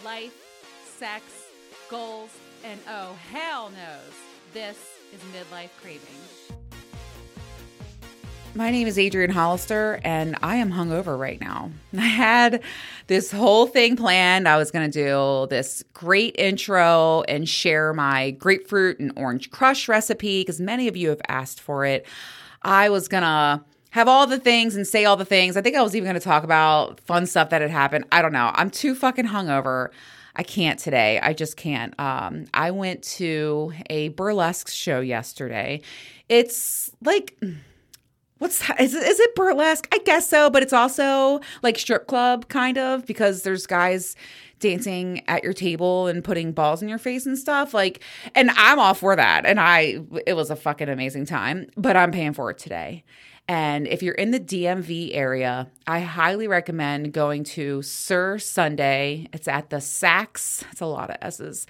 life, sex, goals, and oh, hell knows, this is Midlife Craving. My name is Adrienne Hollister, and I am hungover right now. I had this whole thing planned. I was going to do this great intro and share my grapefruit and orange crush recipe because many of you have asked for it. I was going to have all the things and say all the things. I think I was even going to talk about fun stuff that had happened. I don't know. I'm too fucking hungover. I can't today. I just can't. I went to a burlesque show yesterday. It's like... Is it burlesque? I guess so, but it's also like strip club kind of because there's guys dancing at your table and putting balls in your face and stuff. And I'm all for that. And it was a fucking amazing time, but I'm paying for it today. And if you're in the DMV area, I highly recommend going to Sir Sunday. It's at the Saks. It's a lot of S's.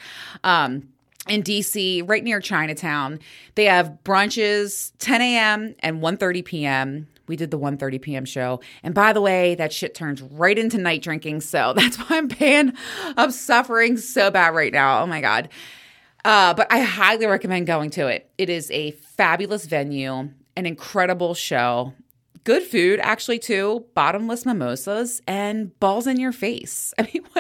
In DC, right near Chinatown. They have brunches 10 a.m. and 1:30 p.m. We did the 1:30 p.m. show. And by the way, that shit turns right into night drinking. So that's why I'm suffering so bad right now. Oh my God. But I highly recommend going to it. It is a fabulous venue, an incredible show. Good food, actually, too. Bottomless mimosas and balls in your face. I mean,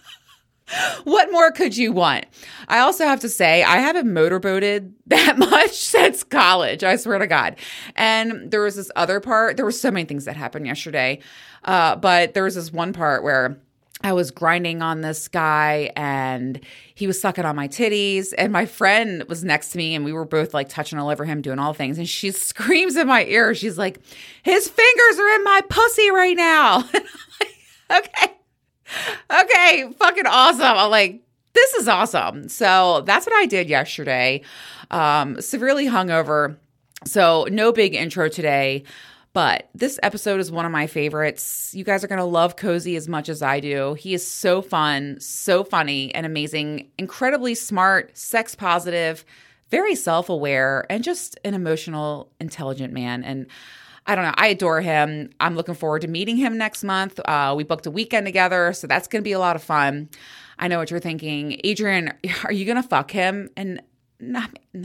what more could you want? I also have to say, I haven't motorboated that much since college. I swear to God. And there was this other part. There were so many things that happened yesterday. But there was this one part where I was grinding on this guy and he was sucking on my titties. And my friend was next to me and we were both like touching all over him, doing all things. And she screams in my ear. She's like, his fingers are in my pussy right now. And I'm like, okay, fucking awesome. I'm like, this is awesome. So that's what I did yesterday. Severely hungover. So no big intro today, but this episode is one of my favorites. You guys are going to love Cozy as much as I do. He is so fun, so funny and amazing, incredibly smart, sex positive, very self-aware, and just an emotional, intelligent man. And I don't know. I adore him. I'm looking forward to meeting him next month. We booked a weekend together, so that's going to be a lot of fun. I know what you're thinking. Adrienne, are you going to fuck him? And no,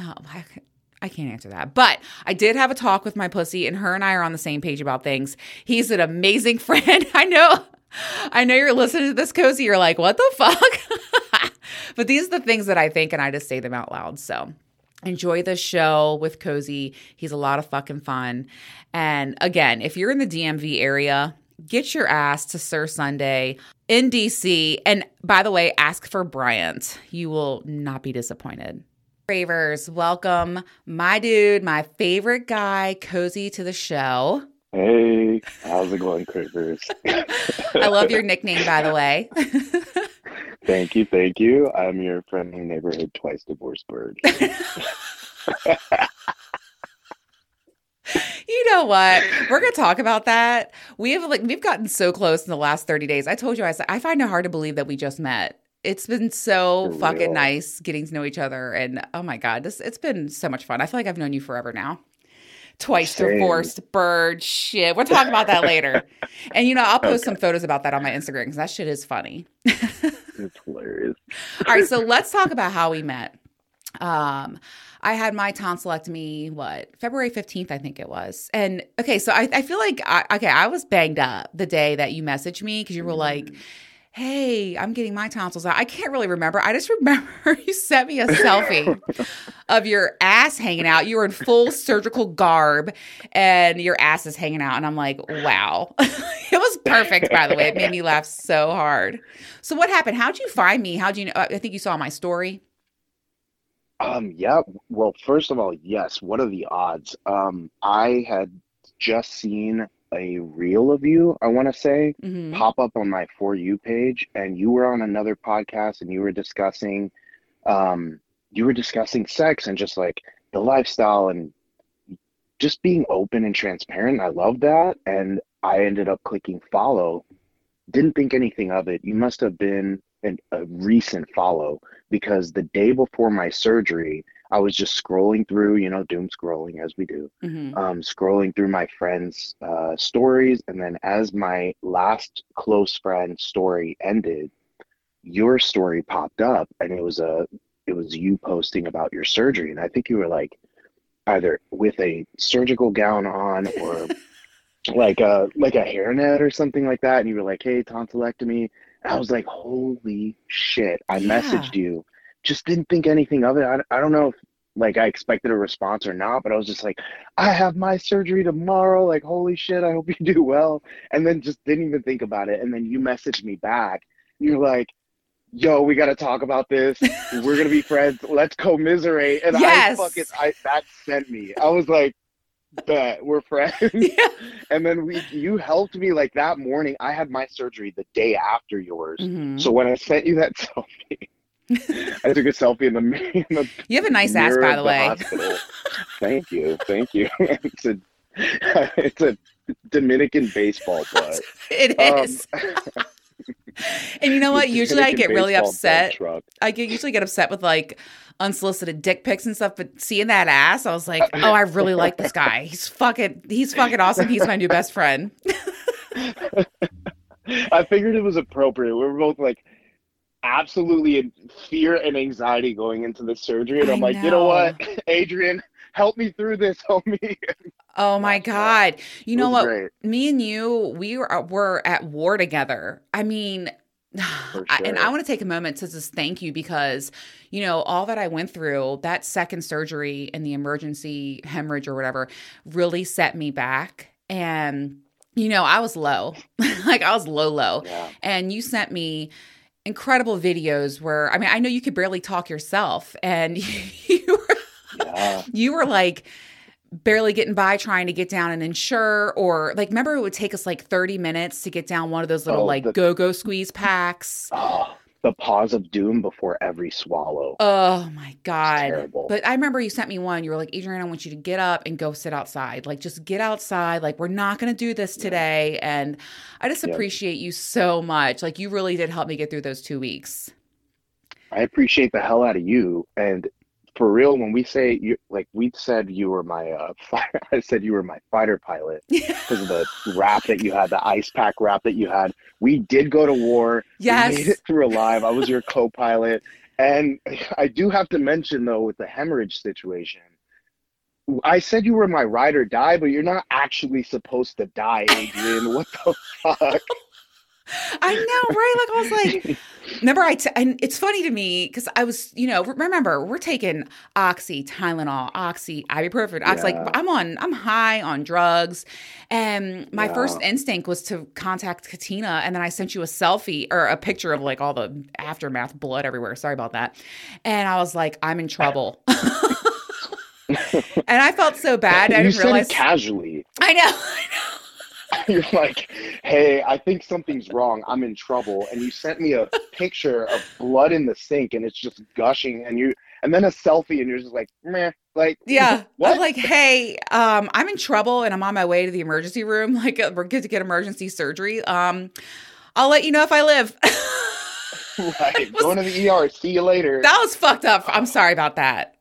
I can't answer that. But I did have a talk with my pussy, and her and I are on the same page about things. He's an amazing friend. I know you're listening to this, Cozy. You're like, what the fuck? But these are the things that I think, and I just say them out loud. So enjoy the show with Cozy. He's a lot of fucking fun. And again, if you're in the DMV area, get your ass to Sir Sunday in DC. And by the way, ask for Bryant. You will not be disappointed. Cravers, welcome my dude, my favorite guy, Cozy, to the show. Hey, how's it going, Cravers? I love your nickname, by the way. Thank you. I'm your friendly neighborhood twice divorced bird. You know what? We're gonna talk about that. We've gotten so close in the last 30 days. I told you, I find it hard to believe that we just met. It's been so For fucking real. nice getting to know each other, and oh my God, it's been so much fun. I feel like I've known you forever now. Twice Same. divorced bird shit. We'll talk about that later. And I'll post some photos about that on my Instagram because that shit is funny. It's hilarious. All right, so let's talk about how we met. I had my tonsillectomy, February 15th, I think it was. And okay, so I feel like, I was banged up the day that you messaged me because you were like, hey, I'm getting my tonsils out. I can't really remember. I just remember you sent me a selfie of your ass hanging out. You were in full surgical garb and your ass is hanging out. And I'm like, wow. It was perfect, by the way. It made me laugh so hard. So what happened? How'd you find me? How'd you know? I think you saw my story. Yeah. Well, first of all, yes. What are the odds? I had just seen a reel of you, I want to say, Mm-hmm. pop up on my For You page, and you were on another podcast, and you were discussing sex and just like the lifestyle and just being open and transparent. I love that, and I ended up clicking follow. Didn't think anything of it. You must have been a recent follow because the day before my surgery, I was just scrolling through, doom scrolling as we do, Mm-hmm. scrolling through my friends' stories. And then as my last close friend story ended, your story popped up, and it was you posting about your surgery, and I think you were like either with a surgical gown on or like a hairnet or something like that, and you were like, "Hey, tonsillectomy." And I was like, "Holy shit!" I Yeah. messaged you, just didn't think anything of it. I don't know if like I expected a response or not, but I was just like, "I have my surgery tomorrow. Like, holy shit! I hope you do well." And then just didn't even think about it. And then you messaged me back. You're like, "Yo, we got to talk about this. We're gonna be friends. Let's commiserate." And Yes. I that sent me. I was like, bet we're friends. Yeah. And then you helped me like that morning. I had my surgery the day after yours. So Hmm. when I sent you that selfie, I took a selfie in in the You have a nice ass, mirror by the of the way. hospital. Thank you. Thank you. It's a Dominican baseball butt. It Um, is. And you know the what? Usually I Dominican get really baseball dump upset. truck. Usually get upset with like unsolicited dick pics and stuff, but seeing that ass, I was like, oh, I really like this guy. He's fucking awesome. He's my new best friend. I figured it was appropriate. We were both like absolutely in fear and anxiety going into the surgery. And I I'm like, you know what, know. Adrian, help me through this, homie. Oh my Laughed it off. God. You It know was what? great Me and you, were at war together. I mean, for and I sure. want to take a moment to just thank you because, all that I went through, that second surgery and the emergency hemorrhage or whatever really set me back. And, I was low, like I was low, low. Yeah. And you sent me incredible videos where, I mean, I know you could barely talk yourself and Yeah. you were like, barely getting by trying to get down an Ensure or like remember it would take us like 30 minutes to get down one of those little Oh, like go-go squeeze packs. oh, the pause of doom before every swallow. Oh my It's God. terrible. But I remember you sent me one. You were like, Adrian, I want you to get up and go sit outside. Like, just get outside. Like, we're not going to do this Yeah. today. And I just Yeah. appreciate you so much. Like, you really did help me get through those 2 weeks. I appreciate the hell out of you. And for real, when we say you, like we said you were my I said you were my fighter pilot because of the wrap that you had, the ice pack wrap that you had. We did go to war. We made Yes. it through alive. I was your co-pilot. And I do have to mention though, with the hemorrhage situation, I said you were my ride or die, but you're not actually supposed to die, Adrian. What the fuck? I know, right? Like, I was like, remember, and it's funny to me because I was, remember, we're taking Oxy, Tylenol, Oxy, ibuprofen, Oxy. Like, Yeah, I'm high on drugs. And my yeah. first instinct was to contact Katina. And then I sent you a selfie or a picture of like all the aftermath, blood everywhere. Sorry about that. And I was like, I'm in trouble. And I felt so bad. I You didn't said it realize. casually. I know. You're like, hey, I think something's wrong. I'm in trouble. And you sent me a picture of blood in the sink and it's just gushing and then a selfie and you're just like, meh, like Yeah. I was what? like, hey, I'm in trouble and I'm on my way to the emergency room. Like, we're good to get emergency surgery. I'll let you know if I live. Right. It was, Going to the ER. See you later. that was fucked up. I'm sorry about that.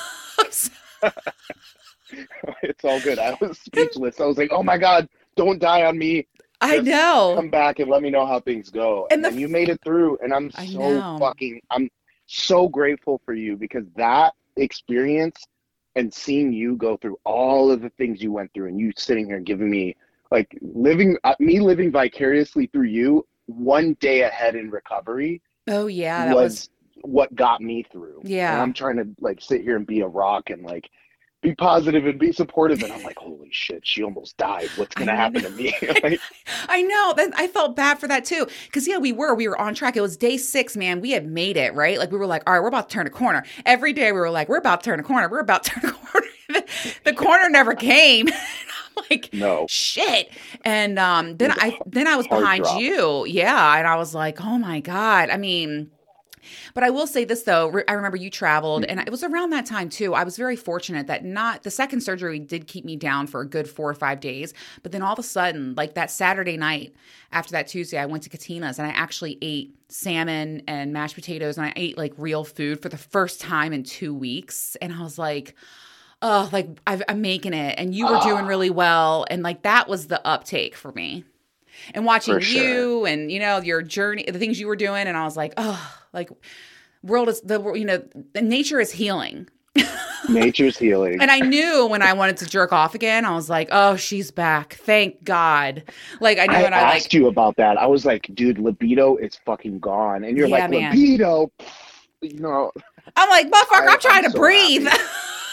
It's all good. I was speechless. I was like, oh my God, don't die on me. I Just know. come back and let me know how things go. And And then you made it through. And I know. I'm so grateful for you because that experience and seeing you go through all of the things you went through and you sitting here giving me like living vicariously through you one day ahead in recovery Oh, yeah. That was, was what got me through. And yeah. I'm trying to like sit here and be a rock and like be positive and be supportive. And I'm like, holy shit, she almost died. What's I gonna know. happen to me? Like, I know. Then I felt bad for that too. Cause yeah, we were on track. It was day 6, man. We had made it, right? Like we were like, all right, we're about to turn a corner. Every day we were like, we're about to turn a corner. We're about to turn a corner. The corner never came. I'm like, no, shit. And it was a then I was hard behind drop. you. Yeah. And I was like, oh my God. I mean, but I will say this though, I remember you traveled and it was around that time too. I was very fortunate that not the second surgery did keep me down for a good 4 or 5 days. But then all of a sudden, like that Saturday night after that Tuesday, I went to Katina's and I actually ate salmon and mashed potatoes and I ate like real food for the first time in 2 weeks. And I was like, oh, like I'm making it. And you were doing Ah, really well. And like that was the uptake for me. and For watching sure. you and, your journey, the things you were doing. And I was like, oh, like world is the nature is healing. Nature's healing. And I knew when I wanted to jerk off again, I was like, oh, she's back. Thank God. Like I knew I when I asked like, you about that. I was like, dude, libido is fucking gone. And you're yeah, like, man. libido. You know, I'm like, motherfucker, I'm I'm trying to so breathe. happy.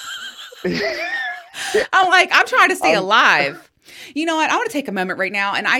I'm like, I'm trying to stay I'm alive. You know what? I want to take a moment right now. And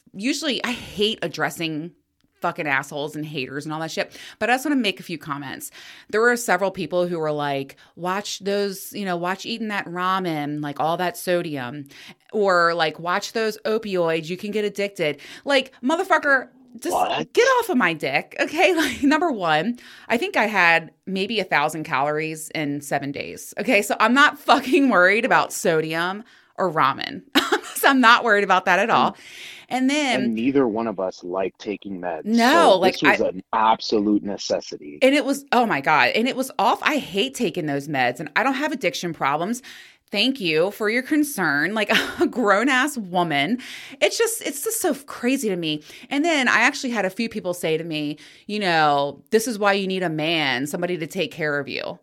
I hate addressing fucking assholes and haters and all that shit. But I just want to make a few comments. There were several people who were like, watch eating that ramen, like all that sodium, or like watch those opioids. You can get addicted. Like, motherfucker, just what? get off of my dick. Okay. Like, number one, I think I had maybe 1,000 calories in 7 days. Okay. So I'm not fucking worried about sodium or ramen. So I'm not worried about that at And all. And then, and neither one of us like taking meds. no, So like this was an absolute necessity. and it was, oh my God. And it was off. I hate taking those meds and I don't have addiction problems. Thank you for your concern. Like a grown ass woman. It's just so crazy to me. And then I actually had a few people say to me, this is why you need a man, somebody to take care of you.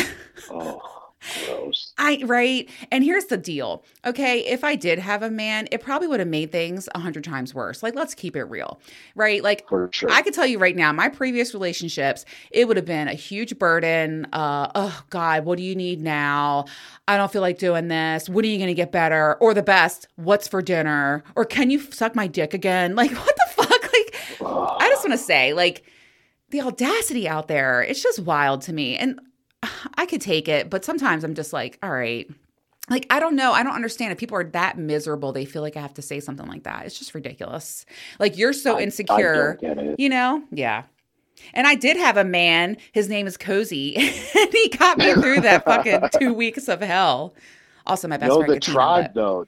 Oh, gross. Right. And here's the deal. Okay. If I did have a man, it probably would have made things 100 times worse. Like, let's keep it real. Right. Like, For I sure. could tell you right now, my previous relationships, it would have been a huge burden. Oh God, what do you need now? I don't feel like doing this. When are you going to get better? Or the best, what's for dinner? Or can you suck my dick again? Like, what the fuck? Like, I just Oh, want to say, like, the audacity out there, it's just wild to me. And I could take it, but sometimes I'm just like, all right. Like, I don't know. I don't understand if people are that miserable, they feel like I have to say something like that. It's just ridiculous. Like, you're so I don't insecure, get it. Yeah. And I did have a man, his name is Cozy, and he got me through that fucking 2 weeks of hell. Also, my best No, friend the Katina, tribe but though.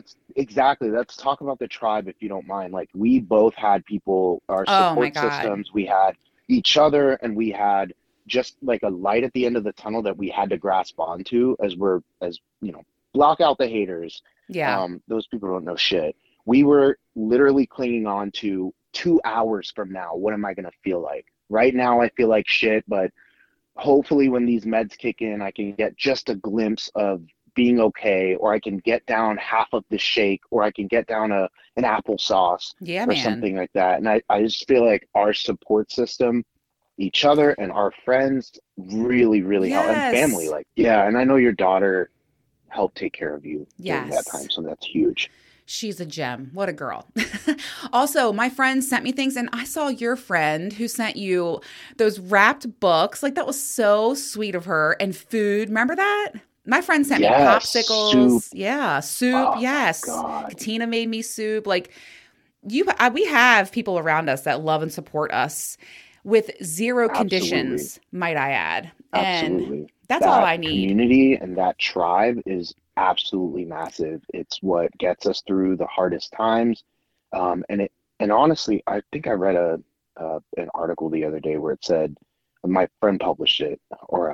Let's talk about the tribe if you don't mind. Like we both had people, our oh my support God. systems, we had each other, and we had just like a light at the end of the tunnel that we had to grasp onto as block out the haters. Yeah. Those people don't know shit. We were literally clinging on to 2 hours from now. What am I gonna feel like? Right now, I feel like shit, but hopefully when these meds kick in, I can get just a glimpse of being okay, or I can get down half of the shake, or I can get down an applesauce Yeah, or man. something like that. And I just feel like our support system, each other and our friends really, really help, and family. Yes. Like, yeah, and I know your daughter helped take care of you during that Yes. time, so that's huge. She's a gem. What a girl. Also, my friend sent me things, and I saw your friend who sent you those wrapped books. Like, that was so sweet of her. And food. Remember that? My friend sent me Yes, soup. popsicles. Yeah. Soup. Oh my Yes. God. Katina made me soup. Like, we have people around us that love and support us with zero Absolutely. conditions, might I add. And Absolutely. that's all That I need. community and that tribe is absolutely massive. It's what gets us through the hardest times. And honestly, I think I read an article the other day where it said, my friend published it, or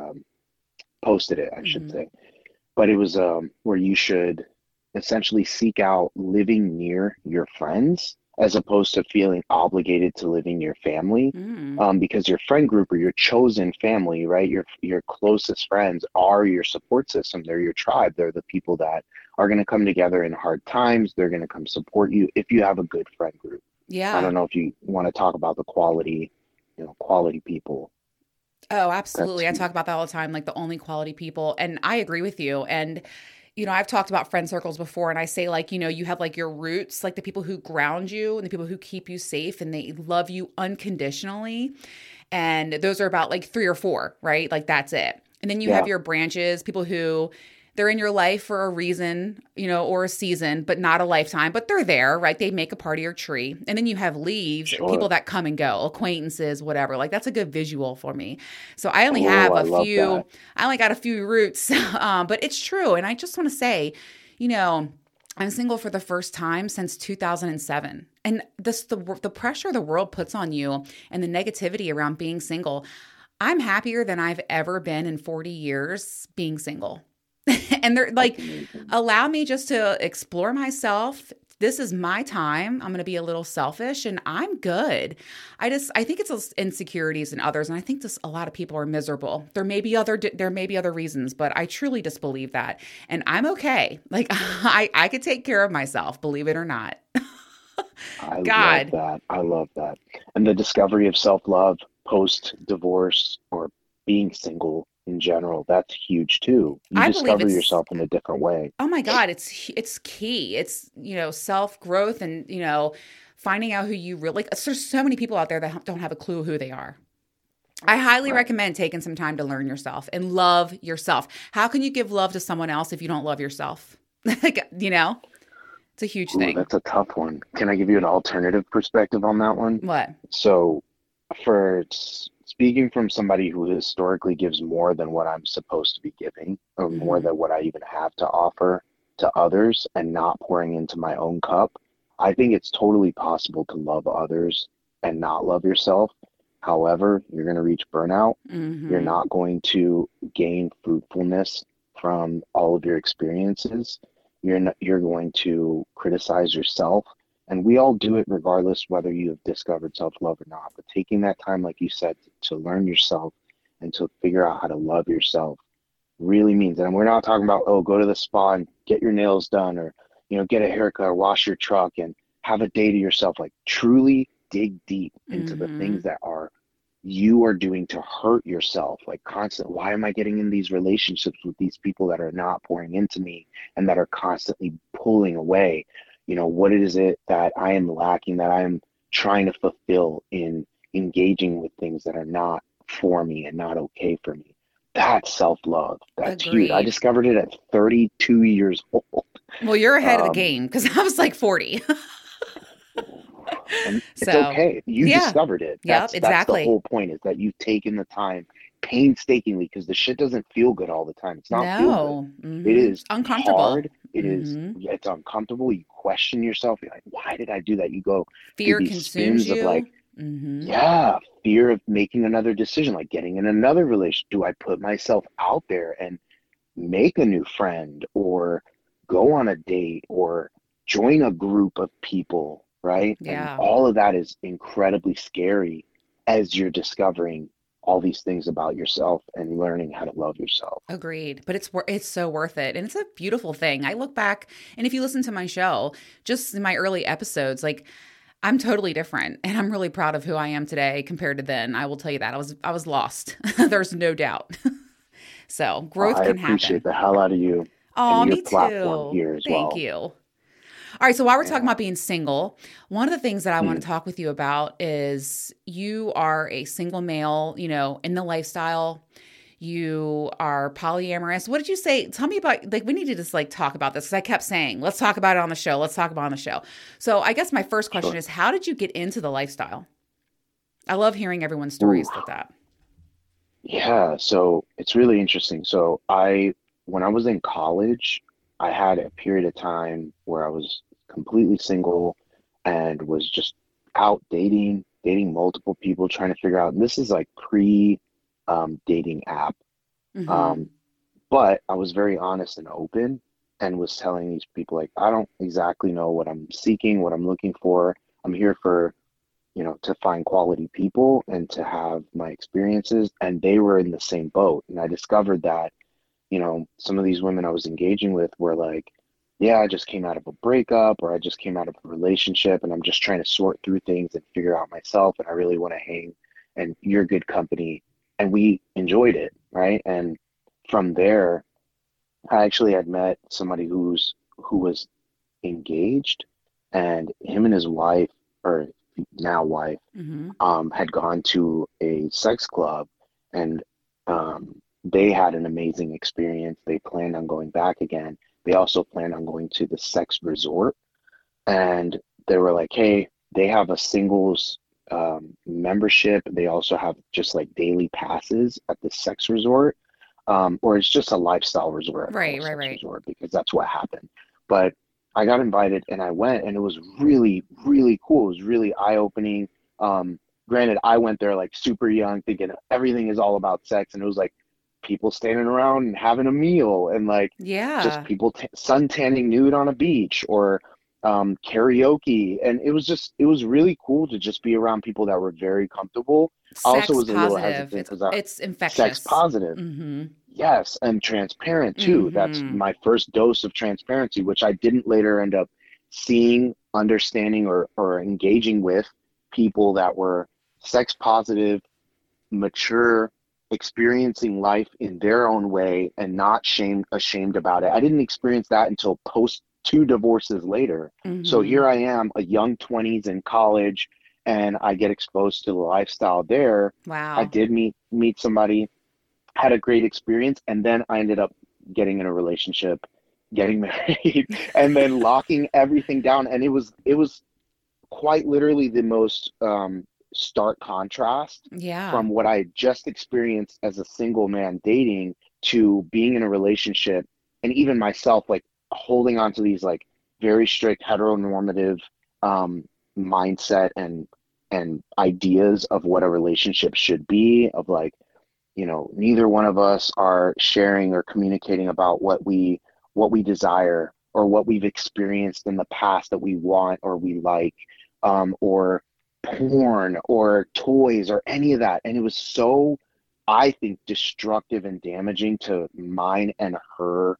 posted it, I should Mhm. say, but it was where you should essentially seek out living near your friends as opposed to feeling obligated to living near family, Mm. because your friend group or your chosen family, right? Your closest friends are your support system. They're your tribe. They're the people that are going to come together in hard times. They're going to come support you if you have a good friend group. I Yeah. don't know if you want to talk about the quality, quality people. Oh, That's absolutely. I talk about that all the time, like the only quality people. And I agree with you. And, I've talked about friend circles before, and I say, like, you have like your roots, like the people who ground you and the people who keep you safe and they love you unconditionally. And those are about like 3 or 4, right? Like, that's it. And then you have yeah, your branches, people who they're in your life for a reason, or a season, but not a lifetime, but they're there, right? They make a part of your tree. And then you have leaves, people sure. that come and go, acquaintances, whatever. Like, that's a good visual for me. So I only Oh, have I love that. I only got a few roots, but it's true. And I just want to say, you know, I'm single for the first time since 2007. And the pressure the world puts on you and the negativity around being single, I'm happier than I've ever been in 40 years being single. And they're That's like, amazing. allow me just to explore myself, this is my time. I'm going to be a little selfish and I'm good. I think it's those insecurities in others. And I think this, a lot of people are miserable. There may be other reasons, but I truly just believe that. And I'm okay. Like I could take care of myself, believe it or not. I love God, that. I love that. And the discovery of self-love post divorce or being single in general, that's huge too. You I believe discover it's, yourself in a different way. oh my God, it's key. It's, self growth and, finding out who you really like. There's so many people out there that don't have a clue who they are. I highly Right. recommend taking some time to learn yourself and love yourself. How can you give love to someone else if you don't love yourself? Like, it's a huge Ooh, thing. that's a tough one. Can I give you an alternative perspective on that one? What? So, speaking from somebody who historically gives more than what I'm supposed to be giving, or more Hmm. than what I even have to offer to others, and not pouring into my own cup, I think it's totally possible to love others and not love yourself. However, you're going to reach burnout. You're Hmm. not going to gain fruitfulness from all of your experiences. You're going to criticize yourself. And we all do it regardless whether you have discovered self-love or not. But taking that time, like you said, to learn yourself and to figure out how to love yourself really means, and we're not talking about, oh, go to the spa and get your nails done, or, get a haircut or wash your truck and have a day to yourself. Like truly dig deep into the things Hmm. that you are doing to hurt yourself, like constant. Why am I getting in these relationships with these people that are not pouring into me and that are constantly pulling away? What is it that I am lacking, that I am trying to fulfill in engaging with things that are not for me and not okay for me? That's self-love. That's huge. I Agreed. discovered it at 32 years old. Well, you're ahead of the Um, game because I was like 40. and it's So, okay. You yeah. discovered it. Yep, That's the exactly. whole point, is that you've taken the time painstakingly, because the shit doesn't feel good all the time. It's not feel good. No. It Hmm. is Uncomfortable. hard. Hmm. It's uncomfortable. You question yourself. You're like, why did I do that? You go through Fear these consumes spins of like, you. Hmm. yeah, fear of making another decision, like getting in another relation. Do I put myself out there and make a new friend, or go on a date, or join a group of people, right? And Yeah. all of that is incredibly scary as you're discovering all these things about yourself and learning how to love yourself. Agreed, but it's so worth it, and it's a beautiful thing. I look back, and if you listen to my show, just in my early episodes, like I'm totally different, and I'm really proud of who I am today compared to then. I will tell you that I was lost. There's no doubt. So Well, growth I can appreciate happen. the hell out of you and Oh, your me platform too. here as Thank well. you. All right, so while we're talking Yeah. about being single, one of the things that I want Hmm. to talk with you about is you are a single male, in the lifestyle. You are polyamorous. What did you say? Tell me about, like, we need to just like talk about this because I kept saying, let's talk about it on the show. Let's talk about it on the show. So I guess my first question Sure. is, how did you get into the lifestyle? I love hearing everyone's Ooh. stories with that. Yeah, so it's really interesting. When I was in college, I had a period of time where I was completely single and was just out dating multiple people, trying to figure out, and this is like pre dating app. Mm-hmm. Um, but I was very honest and open and was telling these people, like, I don't exactly know what I'm seeking, what I'm looking for. I'm here for, to find quality people and to have my experiences. And they were in the same boat. And I discovered that, some of these women I was engaging with were like, yeah, I just came out of a breakup, or I just came out of a relationship and I'm just trying to sort through things and figure out myself. And I really want to hang, and you're good company. And we enjoyed it, right? And from there, I actually had met somebody who was engaged, and him and his wife, or now wife, Mm-hmm. had gone to a sex club, and they had an amazing experience. They planned on going back again. They also planned on going to the sex resort, and they were like, hey, they have a singles membership. They also have just like daily passes at the sex resort, or it's just a lifestyle resort. I call Right, it right, sex right. resort because that's what happened. But I got invited and I went, and it was really, really cool. It was really eye-opening. Um, Granted, I went there like super young, thinking everything is all about sex, and it was like people standing around and having a meal, and like just Yeah. people sun tanning nude on a beach, or karaoke, and it was really cool to just be around people that were very comfortable. I also Sex was a little positive. hesitant It's because I it's sex infectious. positive. Mm-hmm. Yes, and transparent too. That's Mm-hmm. my first dose of transparency, which I didn't later end up seeing, understanding, or engaging with people that were sex positive, mature, experiencing life in their own way and not ashamed about it. I didn't experience that until post two divorces later. So Mm-hmm. here I am, a young 20s in college, and I get exposed to the lifestyle there. I Wow. did meet somebody, had a great experience, and then I ended up getting in a relationship, getting married, and then locking everything down. And it was quite literally the most stark contrast Yeah. from what I just experienced as a single man dating to being in a relationship, and even myself like holding on to these like very strict heteronormative um, mindset and ideas of what a relationship should be, of like, neither one of us are sharing or communicating about what we desire or what we've experienced in the past that we want or we like, or porn or toys or any of that. And it was so, I think, destructive and damaging to mine and her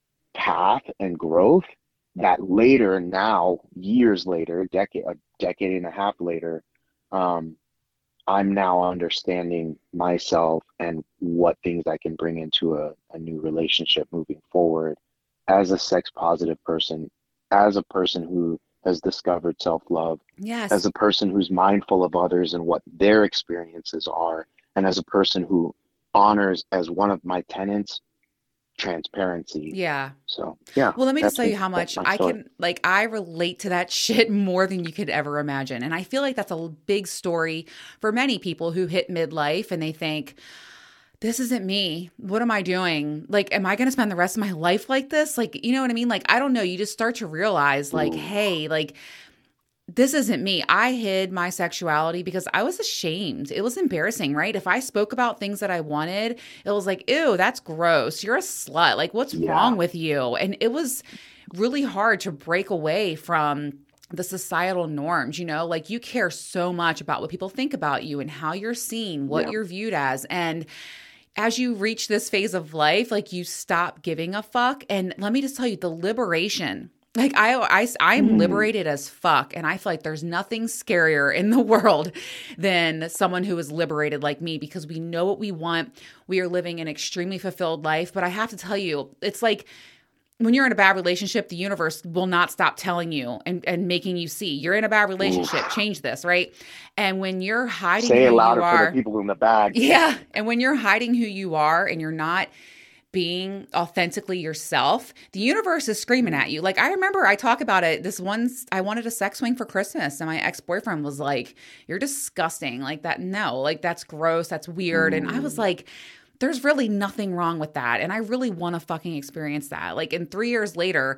path and growth, that later, now, years later, a decade and a half later, um, I'm now understanding myself and what things I can bring into a new relationship moving forward as a sex positive person, as a person who has discovered self love, Yes. as a person who's mindful of others and what their experiences are, and as a person who honors as one of my tenets transparency. Yeah. So, yeah, Well, let me just tell you how that's much my I story. can, like, I relate to that shit more than you could ever imagine. And I feel like that's a big story for many people who hit midlife and they think, this isn't me. What am I doing? Like, am I going to spend the rest of my life like this? Like, you know what I mean? Like, I don't know. You just start to realize, like, Ooh, hey, like, this isn't me. I hid my sexuality because I was ashamed. It was embarrassing, right? If I spoke about things that I wanted, it was like, ew, that's gross. You're a slut. Like, what's yeah, wrong with you? And it was really hard to break away from the societal norms, like you care so much about what people think about you and how you're seen, what yeah, you're viewed as. And as you reach this phase of life, like you stop giving a fuck. And let me just tell you, the liberation. Like I'm mm, liberated as fuck, and I feel like there's nothing scarier in the world than someone who is liberated like me because we know what we want. We are living an extremely fulfilled life, but I have to tell you, it's like when you're in a bad relationship, the universe will not stop telling you and making you see you're in a bad relationship. oof. Change this, right? And when you're hiding Say who it you louder for the are, people in the back. yeah. And when you're hiding who you are and you're not being authentically yourself, the universe is screaming at you. Like I remember I talk about it. This once I wanted a sex swing for Christmas and my ex-boyfriend was like, "You're disgusting." Like that, no, like that's gross, that's weird. And I was Mm, like, there's really nothing wrong with that. And I really want to fucking experience that. Like, and 3 years later,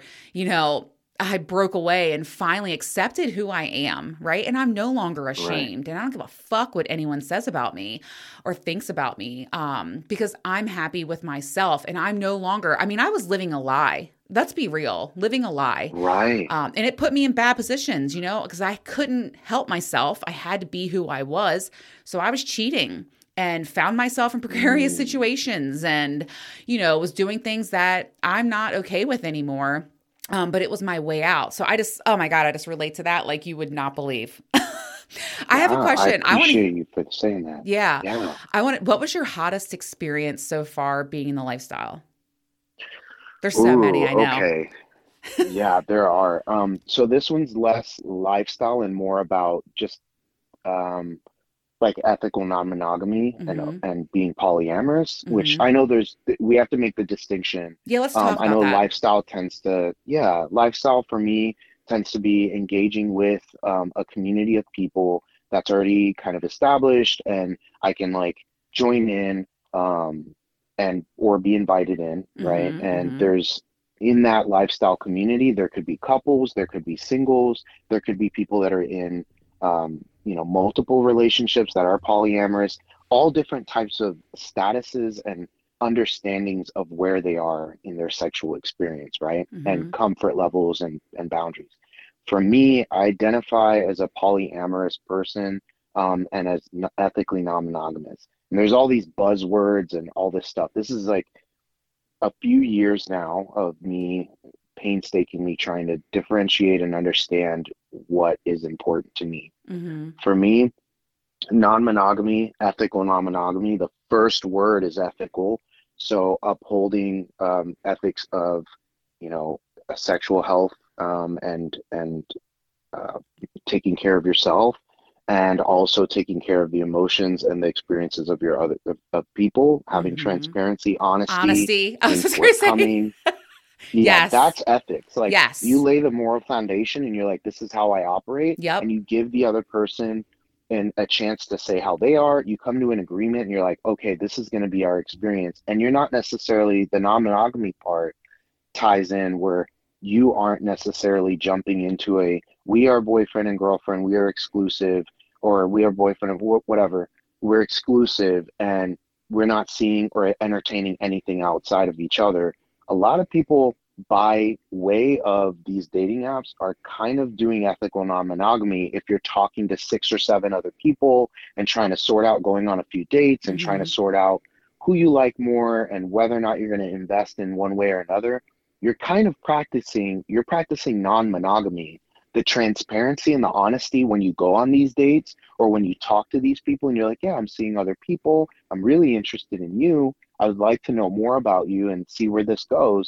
I broke away and finally accepted who I am, right? And I'm no longer right. ashamed. And I don't give a fuck what anyone says about me or thinks about me, because I'm happy with myself. And I'm no longer, I mean, I was living a lie. Let's be real, living a lie. Right. And it put me in bad positions, because I couldn't help myself. I had to be who I was. So I was cheating and found myself in precarious Mm. situations and, was doing things that I'm not okay with anymore. But it was my way out. So oh my God, I just relate to that like you would not believe. I have a Wow, I question. I want to, appreciate you for saying that. yeah, Yeah. what was your hottest experience so far being in the lifestyle? There's so many, Ooh, I know. okay. Yeah, there are. So this one's less lifestyle and more about just um like ethical non-monogamy Mm-hmm. and being polyamorous, which Mm-hmm. I know we have to make the distinction. Yeah, let's talk I about know that. lifestyle for me tends to be engaging with a community of people that's already kind of established, and I can like join in, and or be invited in, right? Mm-hmm. And Mm-hmm. there's in that lifestyle community, there could be couples, there could be singles, there could be people that are in multiple relationships that are polyamorous, all different types of statuses and understandings of where they are in their sexual experience, right? And Mm-hmm. comfort levels and boundaries. For me, I identify as a polyamorous person, and as ethically non-monogamous. And there's all these buzzwords and all this stuff. This is like a few years now of me painstakingly trying to differentiate and understand what is important to me. Mm-hmm. For me, non-monogamy, ethical non-monogamy, the first word is ethical. So upholding ethics of, sexual health, and uh, taking care of yourself, and also taking care of the emotions and the experiences of your of people, having Mm-hmm. transparency, honesty, Honesty. I was being just going to say, forthcoming. Yeah, yes. that's ethics. Like, you Yes. lay the moral foundation and you're like, this is how I operate, and Yep. you give the other person a chance to say how they are. You come to an agreement and you're like, okay, this is going to be our experience. And you're not necessarily, the non-monogamy part ties in where you aren't necessarily jumping into a, we are boyfriend and girlfriend, we are exclusive, or we are boyfriend of whatever, we're exclusive, and we're not seeing or entertaining anything outside of each other. A lot of people, by way of these dating apps, are kind of doing ethical non-monogamy if you're talking to six or seven other people and trying to sort out going on a few dates and trying to Mm-hmm. sort out who you like more and whether or not you're going to invest in one way or another. You're practicing non-monogamy. The transparency and the honesty when you go on these dates or when you talk to these people and you're like, yeah, I'm seeing other people, I'm really interested in you, I would like to know more about you and see where this goes.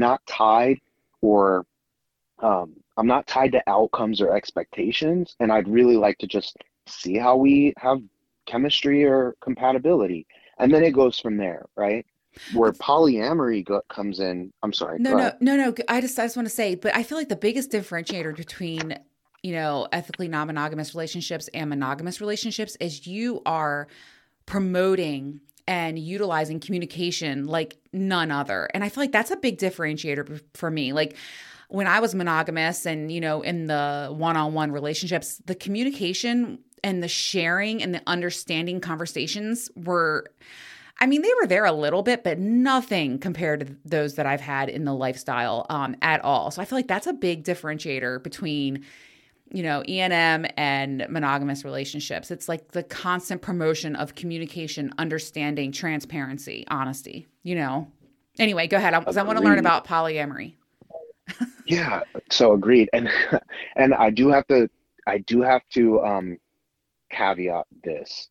Or I'm not tied to outcomes or expectations, and I'd really like to just see how we have chemistry or compatibility, and then it goes from there, right? Where polyamory comes in. I'm sorry, No, go no, ahead. no, no. I just want to say, but I feel like the biggest differentiator between, ethically non-monogamous relationships and monogamous relationships is you are promoting and utilizing communication like none other. And I feel like that's a big differentiator for me. Like when I was monogamous and, in the one-on-one relationships, the communication and the sharing and the understanding conversations were, I mean, they were there a little bit, but nothing compared to those that I've had in the lifestyle at all. So I feel like that's a big differentiator between, E&M and monogamous relationships. It's like the constant promotion of communication, understanding, transparency, honesty, Anyway, go ahead, because I want to learn Agreed. about polyamory. Yeah, so agreed. And and I do have to caveat this.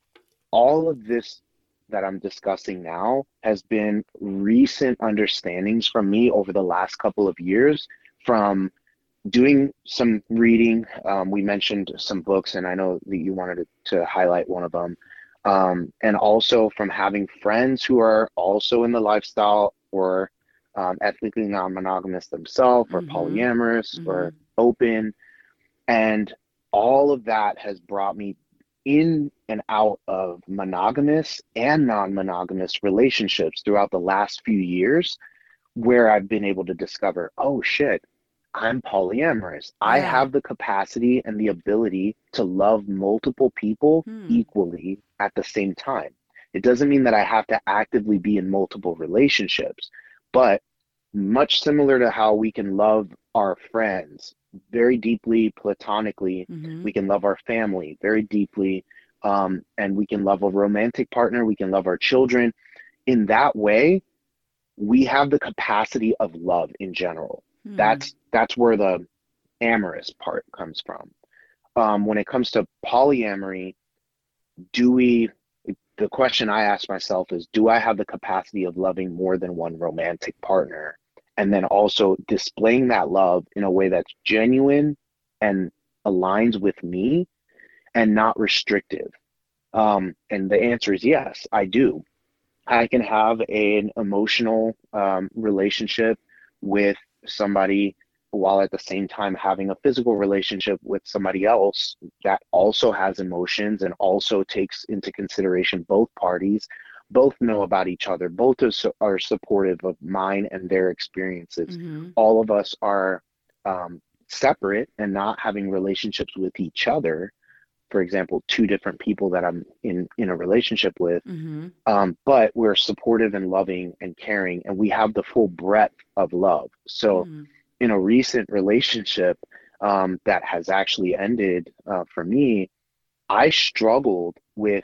All of this that I'm discussing now has been recent understandings from me over the last couple of years from doing some reading. We mentioned some books, and I know that you wanted to highlight one of them. And also from having friends who are also in the lifestyle or ethically non-monogamous themselves, or Mm-hmm. polyamorous, Mm-hmm. or open. And all of that has brought me in and out of monogamous and non-monogamous relationships throughout the last few years, where I've been able to discover, oh shit, I'm polyamorous. I Yeah. have the capacity and the ability to love multiple people Hmm. equally at the same time. It doesn't mean that I have to actively be in multiple relationships, but much similar to how we can love our friends very deeply, platonically, Mm-hmm. we can love our family very deeply, and we can love a romantic partner, we can love our children. In that way, we have the capacity of love in general. Hmm. That's where the amorous part comes from. When it comes to polyamory, do we? The question I ask myself is, do I have the capacity of loving more than one romantic partner, and then also displaying that love in a way that's genuine and aligns with me and not restrictive? And the answer is yes, I do. I can have an emotional relationship with somebody while at the same time having a physical relationship with somebody else that also has emotions and also takes into consideration both parties. Both know about each other, both are supportive of mine and their experiences. Mm-hmm. All of us are separate and not having relationships with each other. For example, two different people that I'm in a relationship with, Mm-hmm. but we're supportive and loving and caring, and we have the full breadth of love. So, Hmm. in a recent relationship, that has actually ended for me, I struggled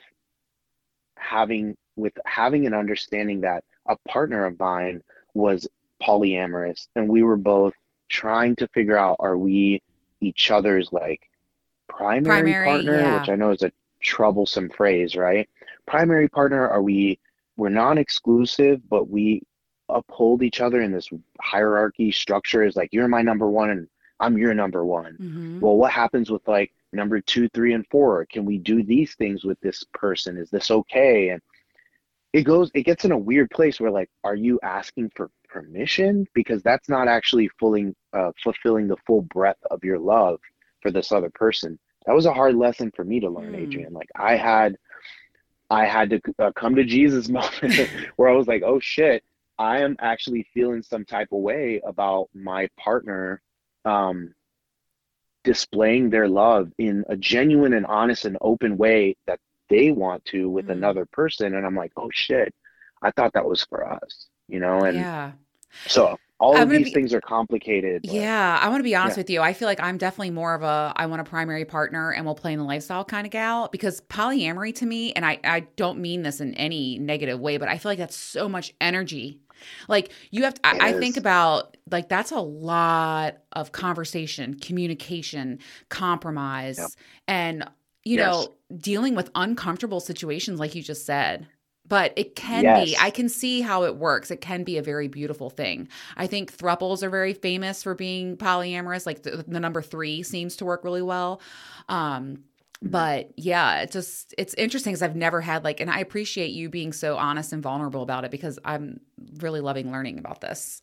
with having an understanding that a partner of mine was polyamorous, and we were both trying to figure out, are we each other's like primary Primary, partner, which yeah. I know is a troublesome phrase, right? Primary partner, we're non-exclusive, but we uphold each other in this hierarchy structure is like, you're my number one and I'm your number one. Mm-hmm. Well, what happens with like number two, three, and four? Can we do these things with this person? Is this okay? And it gets in a weird place where like, are you asking for permission? Because that's not actually fulfilling the full breadth of your love for this other person. That was a hard lesson for me to learn, Hmm. Adrian. Like I had to come to Jesus moment where I was like, oh shit, I am actually feeling some type of way about my partner um, displaying their love in a genuine and honest and open way that they want to with Mm. another person. And I'm like, oh shit, I thought that was for us. And Yeah. so all I'm of going to these be, things are complicated, but yeah, I want to be honest yeah, with you. I feel like I'm definitely more of a I want a primary partner and we'll play in the lifestyle kind of gal because polyamory to me, and I don't mean this in any negative way, but I feel like that's so much energy. Like you have to, it I think is. about like that's a lot of conversation, communication, Yep. compromise, and Yes. dealing with uncomfortable situations like you just said. But it can be, I Yes. can see how it works. It can be a very beautiful thing. I think thruples are very famous for being polyamorous. Like the number three seems to work really well. Um, Mhm. but yeah, it's interesting because I've never had like, and I appreciate you being so honest and vulnerable about it because I'm really loving learning about this.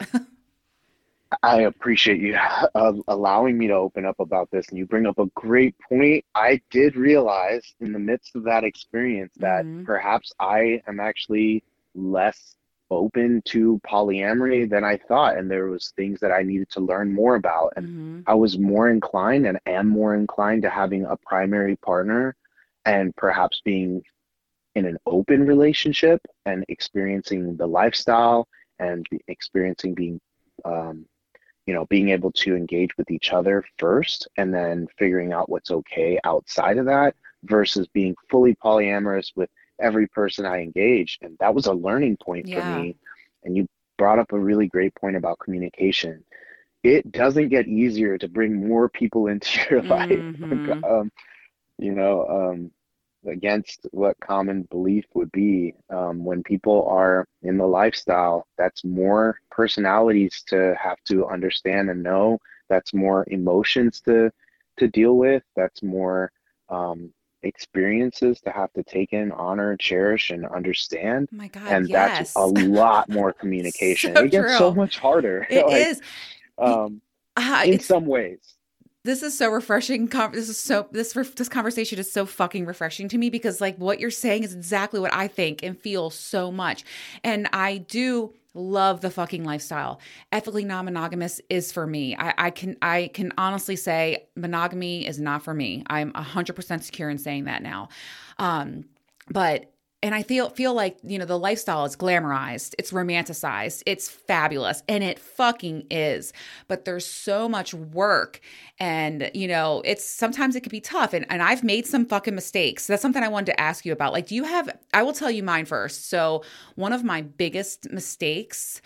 I appreciate you allowing me to open up about this, and you bring up a great point. I did realize in the midst of that experience that Hmm. perhaps I am actually less open to polyamory than I thought, and there was things that I needed to learn more about. And Hmm. I was more inclined and am more inclined to having a primary partner and perhaps being in an open relationship and experiencing the lifestyle and experiencing um, being able to engage with each other first and then figuring out what's okay outside of that versus being fully polyamorous with every person I engaged. And that was a learning point for Yeah. me. And you brought up a really great point about communication. It doesn't get easier to bring more people into your life. Hmm. um, you know, against what common belief would be. When people are in the lifestyle, that's more personalities to have to understand and know. That's more emotions to deal with. That's more experiences to have to take in, honor, cherish, and understand. Oh my God, And that's a yes. lot more So communication. It gets so true. much harder, It like is. Y- um, in It's some ways. this is so refreshing. This is so this conversation is so fucking refreshing to me because like what you're saying is exactly what I think and feel so much, and I do love the fucking lifestyle. Ethically non-monogamous is for me. I can honestly say monogamy is not for me. I'm 100% secure in saying that now. Um, but and I feel like, the lifestyle is glamorized, it's romanticized, it's fabulous, and it fucking is. But there's so much work, and it's sometimes it can be tough. And I've made some fucking mistakes. That's something I wanted to ask you about. Like, I will tell you mine first. So one of my biggest mistakes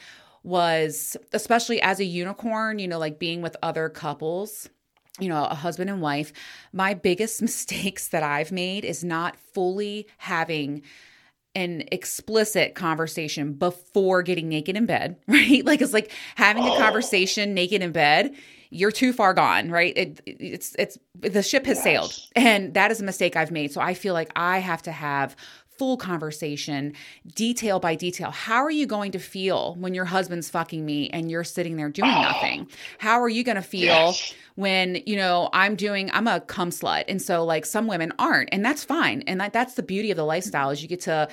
was, especially as a unicorn, like being with other couples, a husband and wife, my biggest mistakes that I've made is not fully having an explicit conversation before getting naked in bed, right? Like it's like having a Oh, conversation naked in bed, you're too far gone, right? It's the ship has sailed. yes. And that is a mistake I've made. So I feel like I have to have full conversation, detail by detail. How are you going to feel when your husband's fucking me and you're sitting there doing Oh, nothing? How are you going to feel yes. when, I'm a cum slut. And so like some women aren't, and that's fine. And that's the beauty of the lifestyle is you get to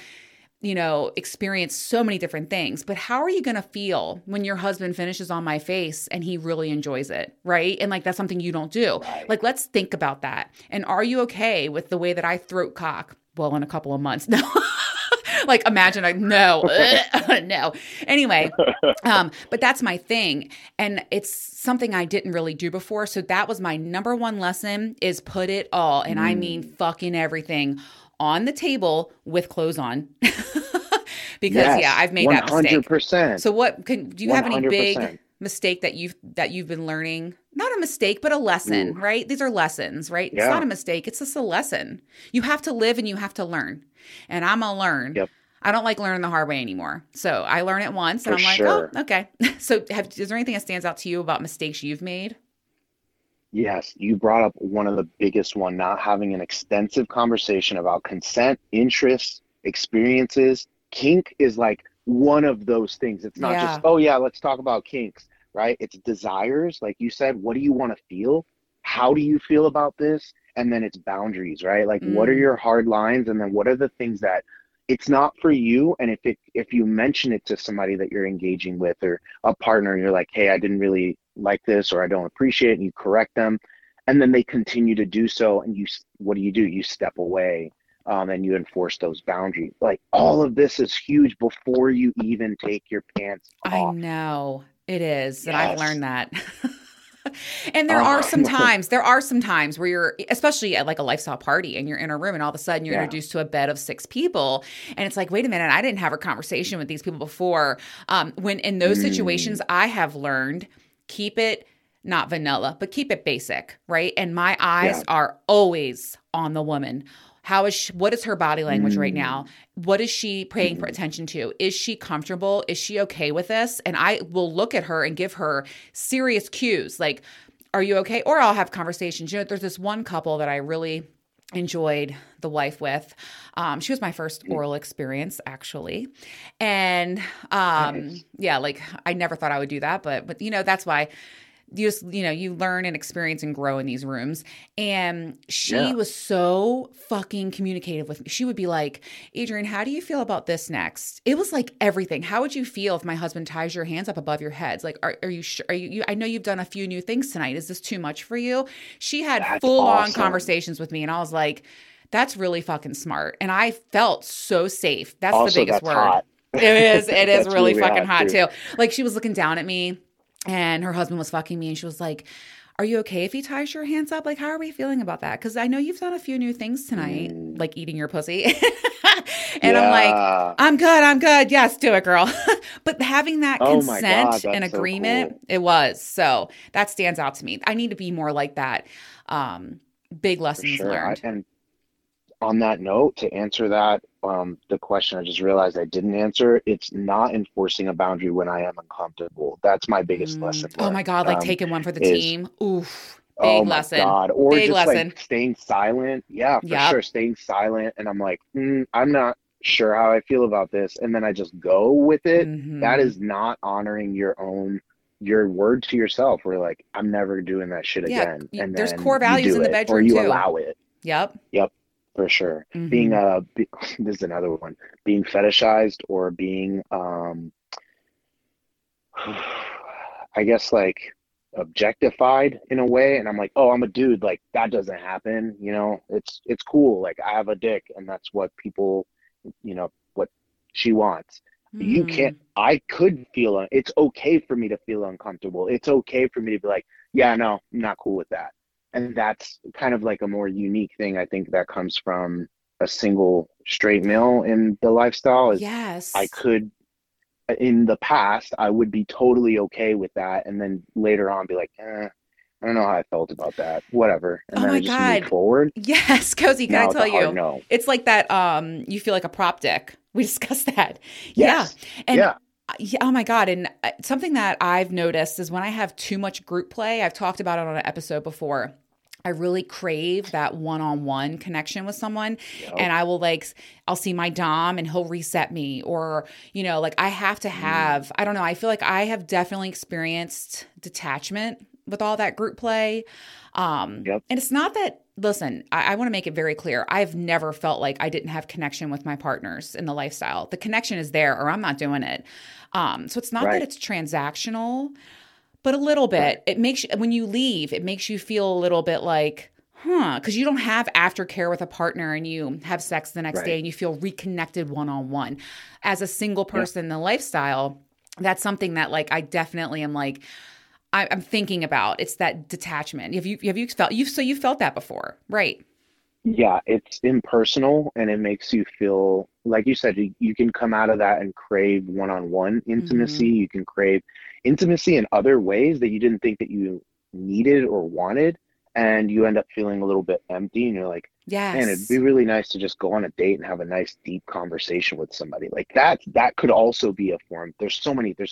experience so many different things. But how are you going to feel when your husband finishes on my face and he really enjoys it? Right. And like, that's something you don't do. Right. Like, let's think about that. And are you okay with the way that I throat cock? Well, in a couple of months. No, Like imagine no, no. Anyway, but that's my thing. And it's something I didn't really do before. So that was my number one lesson is put it all. And I mean, fucking everything on the table with clothes on. Because I've made that mistake. 100%. So do you have any 100%. big mistake that you've been learning? Not a mistake, but a lesson, right? These are lessons, right? Yeah. It's not a mistake. It's just a lesson. You have to live and you have to learn. And I'm going to learn. Yep. I don't like learning the hard way anymore. So I learn it once and I'm like, oh, okay. So is there anything that stands out to you about mistakes you've made? Yes, you brought up one of the biggest one, not having an extensive conversation about consent, interests, experiences. Kink is like one of those things. It's not just, oh yeah, let's talk about kinks, right? It's desires. Like you said, what do you want to feel? How do you feel about this? And then it's boundaries, right? Like what are your hard lines? And then what are the things that it's not for you? And if you mention it to somebody that you're engaging with or a partner, and you're like, hey, I didn't really like this, or I don't appreciate it, and you correct them, and then they continue to do so, and what do? You step away. And you enforce those boundaries. Like all of this is huge before you even take your pants off. I know it is. Yes. And I've learned that. And there are some times where you're, especially at like a lifestyle party and you're in a room and all of a sudden you're introduced to a bed of 6 people. And it's like, wait a minute, I didn't have a conversation with these people before. When in those situations, I have learned, keep it not vanilla, but keep it basic, right? And my eyes are always on the woman. What is her body language right now? What is she paying attention to? Is she comfortable? Is she okay with this? And I will look at her and give her serious cues like, are you okay? Or I'll have conversations. You know, there's this one couple that I really enjoyed the wife with. She was my first oral experience actually. And nice. Like I never thought I would do that, but you know, that's why you learn and experience and grow in these rooms. And she was so fucking communicative with me. She would be like, Adrienne, how do you feel about this next? It was like everything. How would you feel if my husband ties your hands up above your heads? Like, are you sure? I know you've done a few new things tonight. Is this too much for you? She had full-on conversations with me. And I was like, that's really fucking smart. And I felt so safe. That's also the biggest word. Hot. It is really fucking hot too. Like she was looking down at me. And her husband was fucking me and she was like, are you okay if he ties your hands up? Like, how are we feeling about that? Because I know you've done a few new things tonight, like eating your pussy. And I'm like, I'm good. Yes, do it, girl. But having that consent and agreement, so cool. It was. So that stands out to me. I need to be more like that. Big lessons learned. And on that note, to answer that, the question I just realized I didn't answer, it's not enforcing a boundary when I am uncomfortable. That's my biggest lesson learned. Oh my God, like taking one for the team. Oof. Big lesson. God. Or big just lesson. Like staying silent. Yeah, for sure. Staying silent. And I'm like, I'm not sure how I feel about this. And then I just go with it. Mm-hmm. That is not honoring your word to yourself. Where like, I'm never doing that shit again. And there's core values in the bedroom or you too. Allow it. Yep. For sure. Mm-hmm. This is another one, being fetishized or being, I guess like objectified in a way. And I'm like, oh, I'm a dude. Like that doesn't happen. You know, it's cool. Like I have a dick and that's what people, what she wants. You can't, I could feel, it's okay for me to feel uncomfortable. It's okay for me to be like, yeah, no, I'm not cool with that. And that's kind of like a more unique thing, I think, that comes from a single straight male in the lifestyle. Yes. I could, in the past, I would be totally okay with that. And then later on be like, I don't know how I felt about that. Whatever. And then I just move forward. Yes, Cozy, can I tell you? No. It's like that, you feel like a prop dick. We discussed that. Yes. Yeah. And oh my God. And something that I've noticed is when I have too much group play, I've talked about it on an episode before, I really crave that one-on-one connection with someone. Yep. And I'll see my dom and he'll reset me, or, like I have to have, I don't know. I feel like I have definitely experienced detachment with all that group play. And it's not that, listen, I want to make it very clear. I've never felt like I didn't have connection with my partners in the lifestyle. The connection is there or I'm not doing it. So it's not that it's transactional, but a little bit. It makes you, when you leave, it makes you feel a little bit like, Huh, because you don't have aftercare with a partner and you have sex the next day Right. and you feel reconnected one on one. As a single Yeah. person in the lifestyle, that's something that like I definitely am like I'm thinking about. It's that detachment. Have you felt you felt that before, right? Yeah, it's impersonal and it makes you feel, like you said, you can come out of that and crave one-on-one intimacy. Mm-hmm. You can crave intimacy in other ways that you didn't think that you needed or wanted. And you end up feeling a little bit empty. And you're like, man, it'd be Yes. really nice to just go on a date and have a nice deep conversation with somebody. Like that could also be a form. There's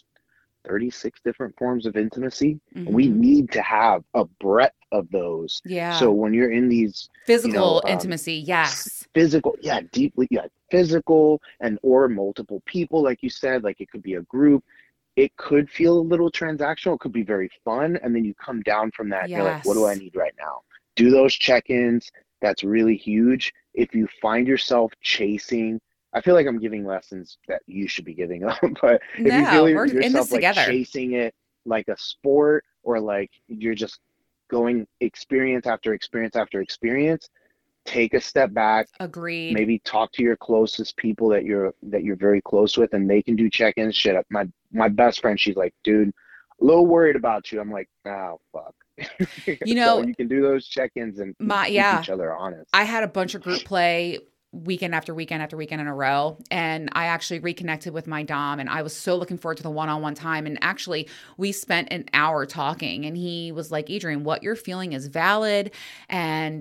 36 different forms of intimacy. And we Mm-hmm. need to have a breadth of those. So Yeah. when you're in these, you know, Physical intimacy. Yes. physical, yeah, deeply, yeah, physical and or multiple people, like you said, like it could be a group. It could feel a little transactional. It could be very fun. And then you come down from that and you're like, what do I Yes. need right now? Do those check-ins. That's really huge. If you find yourself chasing, I feel like I'm giving lessons that you should be giving them, but if you feel No, we're in this yourself like together. chasing it like a sport, or like you're just going experience after experience after experience, take a step back, Agreed. maybe talk to your closest people that you're very close with, and they can do check-ins. Shit, my best friend, she's like, dude, a little worried about you. I'm like, oh fuck. You So know, you can do those check-ins and my keep yeah, each other honest. I had a bunch of group play weekend after weekend after weekend in a row. And I actually reconnected with my Dom and I was so looking forward to the one-on-one time. And actually, we spent an hour talking and he was like, Adrian, what you're feeling is valid. And,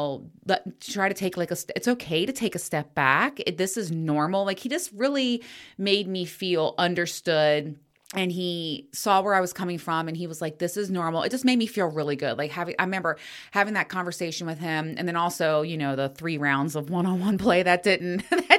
try to take it's okay to take a step back. This is normal. Like he just really made me feel understood and he saw where I was coming from and he was like, this is normal. It just made me feel really good. Like I remember having that conversation with him. And then also, the 3 rounds of one-on-one play that didn't,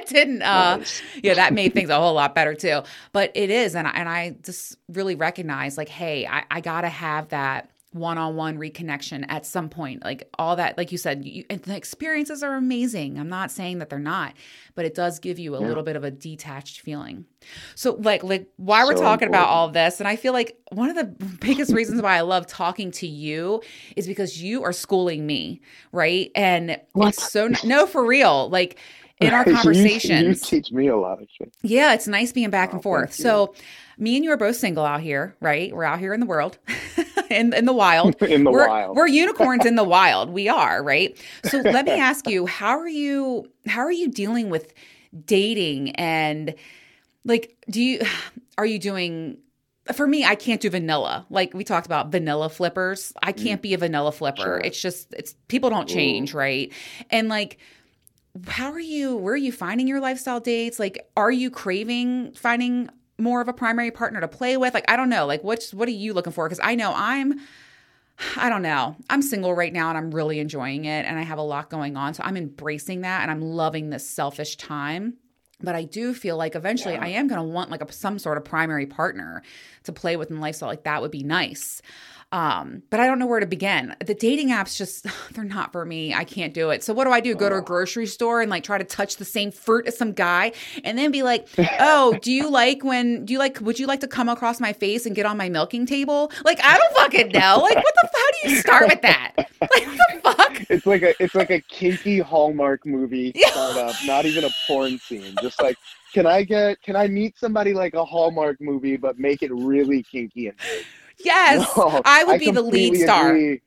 Nice. that made things a whole lot better too. But it is. And I just really recognize like, hey, I gotta have that one-on-one reconnection at some point. Like all that, like you said, and the experiences are amazing. I'm not saying that they're not, but it does give you a Yeah. little bit of a detached feeling. So like why we're So talking about all important. of this, and I feel like one of the biggest reasons why I love talking to you is because you are schooling me, right? And it's What? so no for real. Like in our You conversations, teach me a lot of shit. yeah, it's nice being back and Oh, thank forth. you. So me and you are both single out here, right? We're out here in the world, in the wild. In the wild. We're unicorns in the wild. We are, right? So let me ask you, how are you dealing with dating and like are you doing for me, I can't do vanilla. Like we talked about vanilla flippers. I Mm, can't be a vanilla flipper. sure. It's people don't Ooh. change, right? And like where are you finding your lifestyle dates? Like, are you craving finding more of a primary partner to play with? Like, I don't know. Like, what are you looking for? Because I know I don't know. I'm single right now and I'm really enjoying it and I have a lot going on. So I'm embracing that and I'm loving this selfish time. But I do feel like eventually I Yeah. am going to want like some sort of primary partner to play with in lifestyle. Like that would be nice. But I don't know where to begin. The dating apps just, they're not for me. I can't do it. So what do I do? Go to a Oh. grocery store and like try to touch the same fruit as some guy and then be like, oh, would you like to come across my face and get on my milking table? Like, I don't fucking know. Like, how do you start with that? Like, what the fuck? It's like a kinky Hallmark movie startup, not even a porn scene. Just like, can I meet somebody like a Hallmark movie, but make it really kinky and big? Yes, No, I would I be the lead completely star. agree.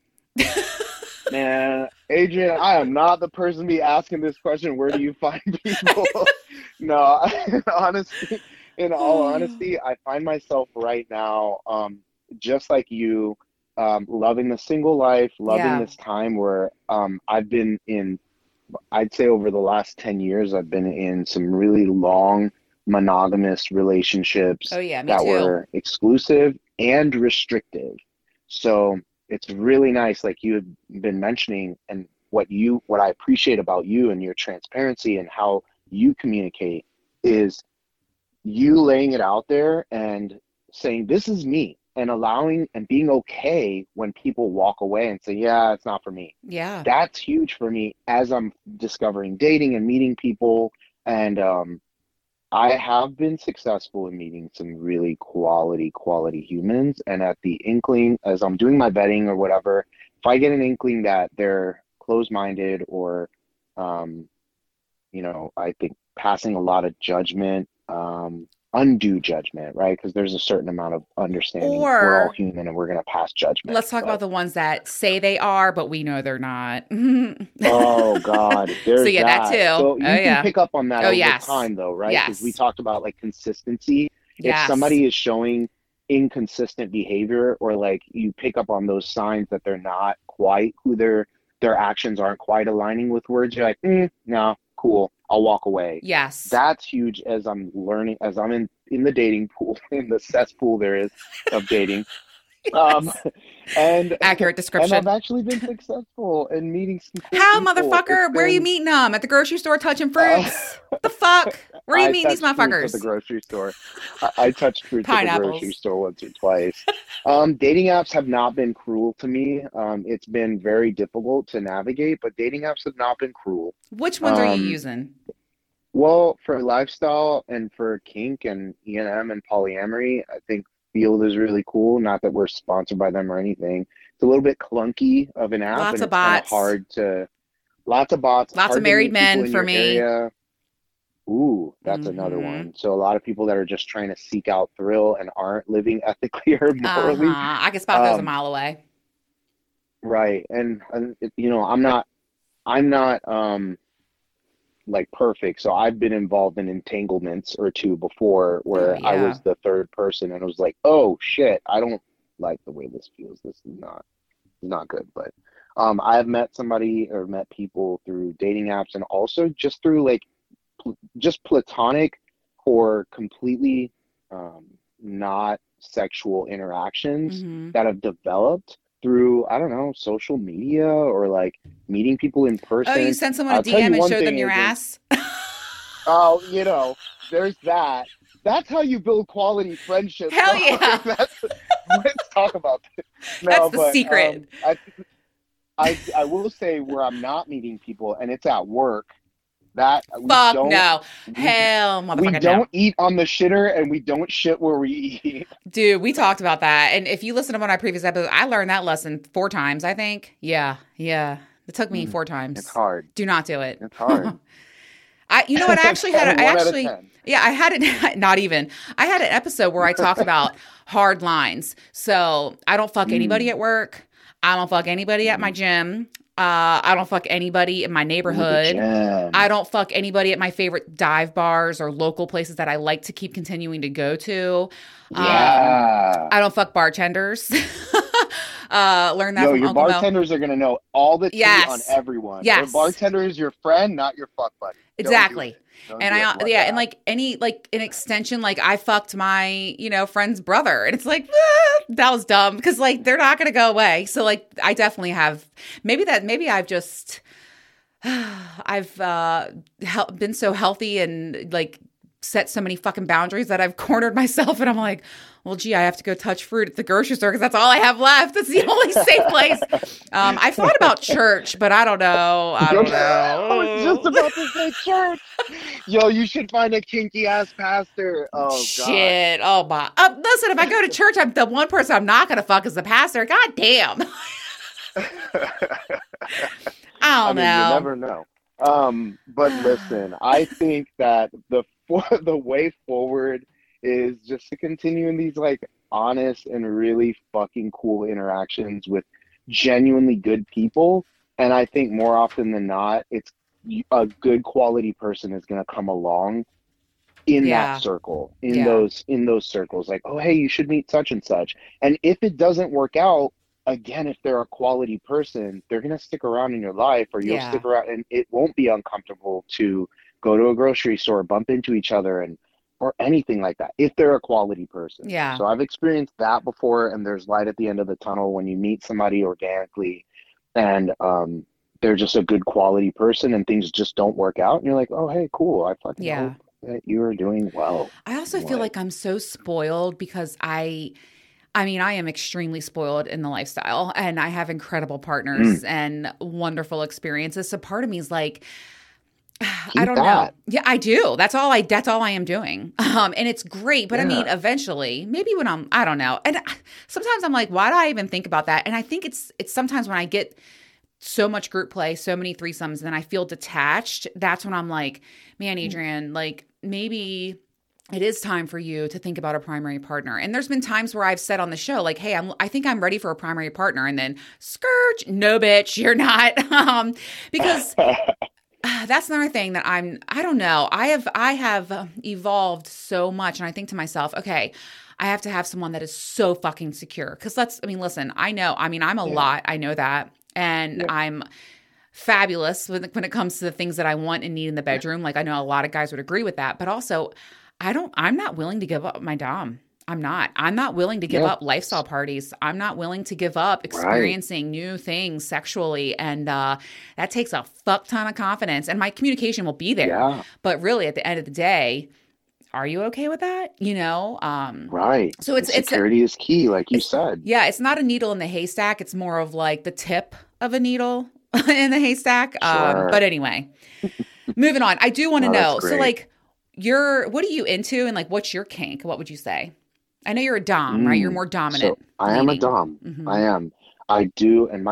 Man, Adrian, I am not the person to be asking this question. Where do you find people? No, honestly, in all honesty, I find myself right now, just like you, loving the single life, loving Yeah. this time where I've been in, I'd say over the last 10 years, I've been in some really long monogamous Oh relationships yeah, me that too. were exclusive and restrictive. So it's really nice, like you had been mentioning, and what I appreciate about you and your transparency and how you communicate is you laying it out there and saying, this is me, and allowing and being okay when people walk away and say, yeah, it's not for me. Yeah. That's huge for me as I'm discovering dating and meeting people. And I have been successful in meeting some really quality humans. And at the inkling, as I'm doing my vetting or whatever, if I get an inkling that they're closed-minded or, I think passing a lot of judgment, undue judgment, right? Because there's a certain amount of understanding. We're all Or human and we're going to pass judgment. let's talk about But the ones that say they are, but we know they're not. oh God, So there's yeah, that that. too. So Oh you can yeah. pick up on that Oh over yes. time though, right? Because we Yes. talked about like consistency. If Yes. somebody is showing inconsistent behavior or like you pick up on those signs that they're not quite who their actions aren't quite aligning with words, you're like, no, cool, I'll walk away. Yes. That's huge as I'm learning, as I'm in the dating pool, in the cesspool there is of dating. Um, Yes. and Accurate and I've description. actually been successful in meeting some cool How, people. It's motherfucker? Where are you been meeting them? At the grocery store touching uh, fruits? The fuck? Where are you I meeting these touched fruits at the motherfuckers? grocery store. I touched fruits at the grocery Pineapples. store once or twice. Dating apps have not been cruel to me. It's been very difficult to navigate, but dating apps have not been cruel. Which ones are you Um, using? well, for lifestyle and for kink and E&M and polyamory, I think Field is really cool. Not that we're sponsored by them or anything. It's a little bit clunky of an app, Lots and of it's kind of bots. hard to, lots of bots, Lots of hard to married meet people men in for your me. area. Ooh, that's another Mm-hmm. one. So a lot of people that are just trying to seek out thrill and aren't living ethically or Uh-huh. morally. I can spot those a Um, mile away. right. And I'm not like perfect. So I've been involved in entanglements or two before Oh where I yeah. was the third person and it was like, oh shit, I don't like the way this feels. This is not good. But I have met somebody or met people through dating apps and also just through like just platonic or completely um, not sexual interactions Mm-hmm. that have developed through, I don't know, social media or like meeting people in Oh, you person. sent someone a I'll tell you DM and one showed thing, them your Adrian. ass? Oh, there's that. That's how you build quality friendships. Hell No, yeah. let's talk about this. That's No, the but secret. I will say where I'm not meeting people and it's at work that Fuck no. we Hell we motherfucking no. don't eat on the shitter and we don't shit where we eat. Dude, we talked about that. And if you listen to one of my previous episodes, I learned that lesson 4 times, I think. Yeah. Yeah. It took me Mm, four it's times. hard. Do not do it. It's hard. You know what? I actually had, I One out of actually, 10. yeah, I had it, not even. I had an episode where I talked about hard lines. So I don't fuck anybody Mm, at work. I don't fuck anybody at my mhm. gym. I don't fuck anybody in my Ooh, the neighborhood. I gym. don't fuck anybody at my favorite dive bars or local places that I like to keep continuing to go to. Um, Yeah. I don't fuck bartenders. Learned that Yo, from your Uncle Mel. bartenders are gonna know all the tea on Yes. everyone. Their Yes. bartender is your friend, not your fuck buddy. Don't do Exactly. it. Don't And do it I, like yeah, and that. like any, like an extension, like I fucked my, friend's brother. And it's like, that was dumb because like they're not going to go away. So like I definitely have, maybe I've just, I've been so healthy and like set so many fucking boundaries that I've cornered myself and I'm like, well, gee, I have to go touch fruit at the grocery store because that's all I have left. It's the only safe place. I thought about church, but I don't know. I don't I was just know. about to say church. Yo, you should find a kinky ass pastor. Oh God. Shit. Oh my. Listen, if I go to church, I'm the one person I'm not gonna fuck is the pastor. God damn. I I don't mean, you know. never know. But listen, I think that the way forward is just to continue in these like honest and really fucking cool interactions with genuinely good people. And I think more often than not, it's a good quality person is going to come along in that Yeah. circle, in Yeah. those circles. Like, oh, hey, you should meet such and such. And if it doesn't work out, again, if they're a quality person, they're going to stick around in your life or you'll Yeah. stick around and it won't be uncomfortable to go to a grocery store, bump into each other and or anything like that if they're a quality person. Yeah. So I've experienced that before and there's light at the end of the tunnel when you meet somebody organically and they're just a good quality person and things just don't work out and you're like, "Oh, hey, cool. I fucking Yeah. hope that you are doing well I also in feel life." like I'm so spoiled because I mean, I am extremely spoiled in the lifestyle and I have incredible partners Mm, and wonderful experiences. So part of me is like, I keep don't know. that. Yeah, I do. That's all I am doing. And it's great. But I mean, Yeah. eventually, maybe when I don't know. And sometimes I'm like, why do I even think about that? And I think it's sometimes when I get so much group play, so many threesomes, and then I feel detached, that's when I'm like, man, Adrian, like maybe it is time for you to think about a primary partner. And there's been times where I've said on the show, like, hey, I think I'm ready for a primary partner. And then scourge, no, bitch, you're not. Because that's another thing that I don't know. I have evolved so much. And I think to myself, okay, I have to have someone that is so fucking secure. Cause listen, I'm a Yeah. lot. I know that. And Yep. I'm fabulous when it comes to the things that I want and need in the bedroom. Like I know a lot of guys would agree with that, but also I'm not willing to give up my dom. I'm not willing to give Yeah. up lifestyle parties. I'm not willing to give up Right. experiencing new things sexually. And that takes a fuck ton of confidence. And my communication will be there. Yeah. But really, at the end of the day, are you okay with that? You know? Right. So And security is key, like you it's, said. yeah, it's not a needle in the haystack. It's more of like the tip of a needle in the haystack. But Sure. anyway, moving on. I do want to No, that's know. So, great. like, what are you into, and like, what's your kink? What would you say? I know you're a dom, right? You're Mm. more So dominant I am a leaning. dom. Hmm. I am. I do, and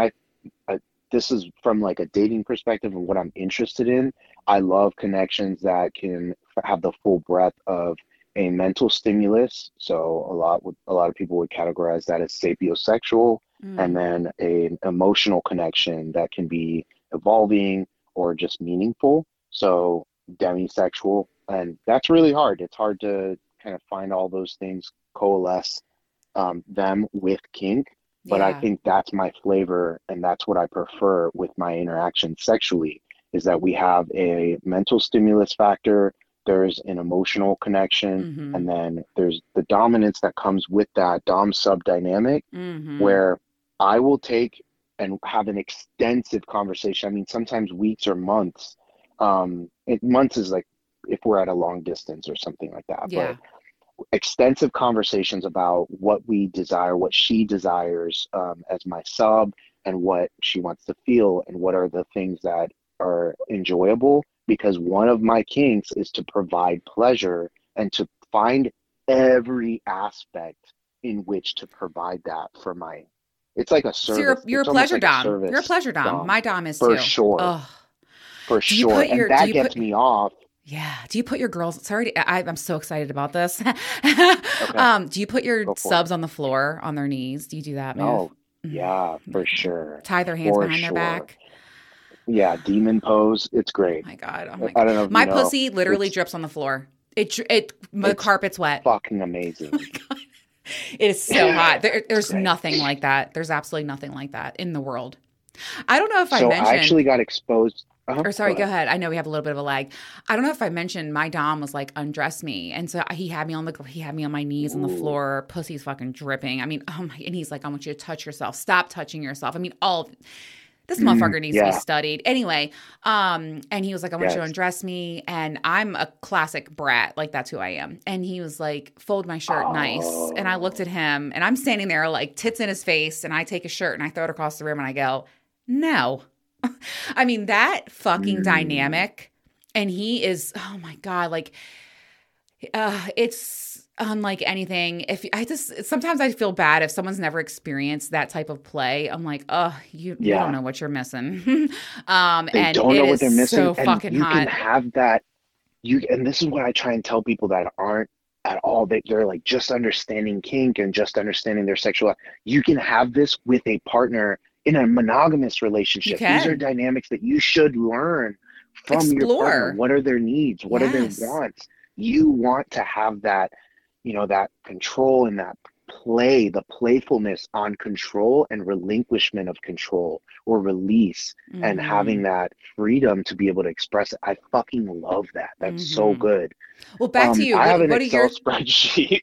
this is from like a dating perspective of what I'm interested in. I love connections that can have the full breadth of a mental stimulus. So a lot of people would categorize that as sapiosexual, and Mm. then an emotional connection that can be evolving or just meaningful. So demisexual, and that's really hard. It's hard to kind of find all those things coalesce them with kink. But I Yeah. think that's my flavor, and that's what I prefer with my interaction sexually, is that we have a mental stimulus factor, there's an emotional connection, Hmm. and then there's the dominance that comes with that dom sub dynamic, Hmm. where I will take and have an extensive conversation. I mean, sometimes weeks or months. Months is like if we're at a long distance or something like that, but Yeah. extensive conversations about what we desire, what she desires as my sub, and what she wants to feel, and what are the things that are enjoyable. Because one of my kinks is to provide pleasure and to find every aspect in which to provide that for my. It's like a So service. you're a It's almost pleasure like a dom. You're a service pleasure dom. dom, My dom is for too. sure, Oh, for do you sure, put and your do that you gets put me off. yeah? Do you put your girls? Sorry, I'm so excited about this. Okay, Do you put your go for it. subs on the floor on their knees? Do you do that move? No, yeah, Oh my for god! sure, Tie their hands for behind their sure. back. Yeah, demon pose. It's Oh great. my god! Oh my I god! don't know if you My know. pussy literally It's drips on the floor. The it's carpet's wet. fucking Oh my amazing. god! It is so hot. It's There's great. nothing like that. There's absolutely nothing like that in the world. I don't know if I So I actually mentioned, got exposed. or Go sorry, go ahead. ahead. I know we have a little bit of a lag. I don't know if I mentioned my dom was like undress me, and so he had me on my knees on the Ooh. floor, pussy's fucking dripping. I mean, oh my, and he's like, I want you to touch yourself. Stop touching yourself. I mean, all this motherfucker needs to be Yeah. studied. Anyway, and he was like, I want you to Yes. undress me. And I'm a classic brat. Like, that's who I am. And he was like, fold my shirt nice. And I looked at Oh. him and I'm standing there like tits in his face. And I take a shirt and I throw it across the room and I go, no. I mean, that fucking Mm. dynamic. And he is, oh my God, like, it's unlike anything. If I just sometimes I feel bad if someone's never experienced that type of play. I'm like, oh, you don't Yeah. know what you're missing. They And don't it know what is they're missing, so and fucking you can hot. have that. And this is what I try and tell people that aren't at all. They're like just understanding kink and just understanding their sexual. You can have this with a partner in a monogamous You relationship. These are can dynamics that you should learn from your partner. explore. What are their needs? What are their Yes. wants? You want to have that, that control and that play, the playfulness on control and relinquishment of control or release, and Mm-hmm. having that freedom to be able to express it. I fucking love that. That's so Mm-hmm. good. Well, back to you. I have an What are Excel your spreadsheet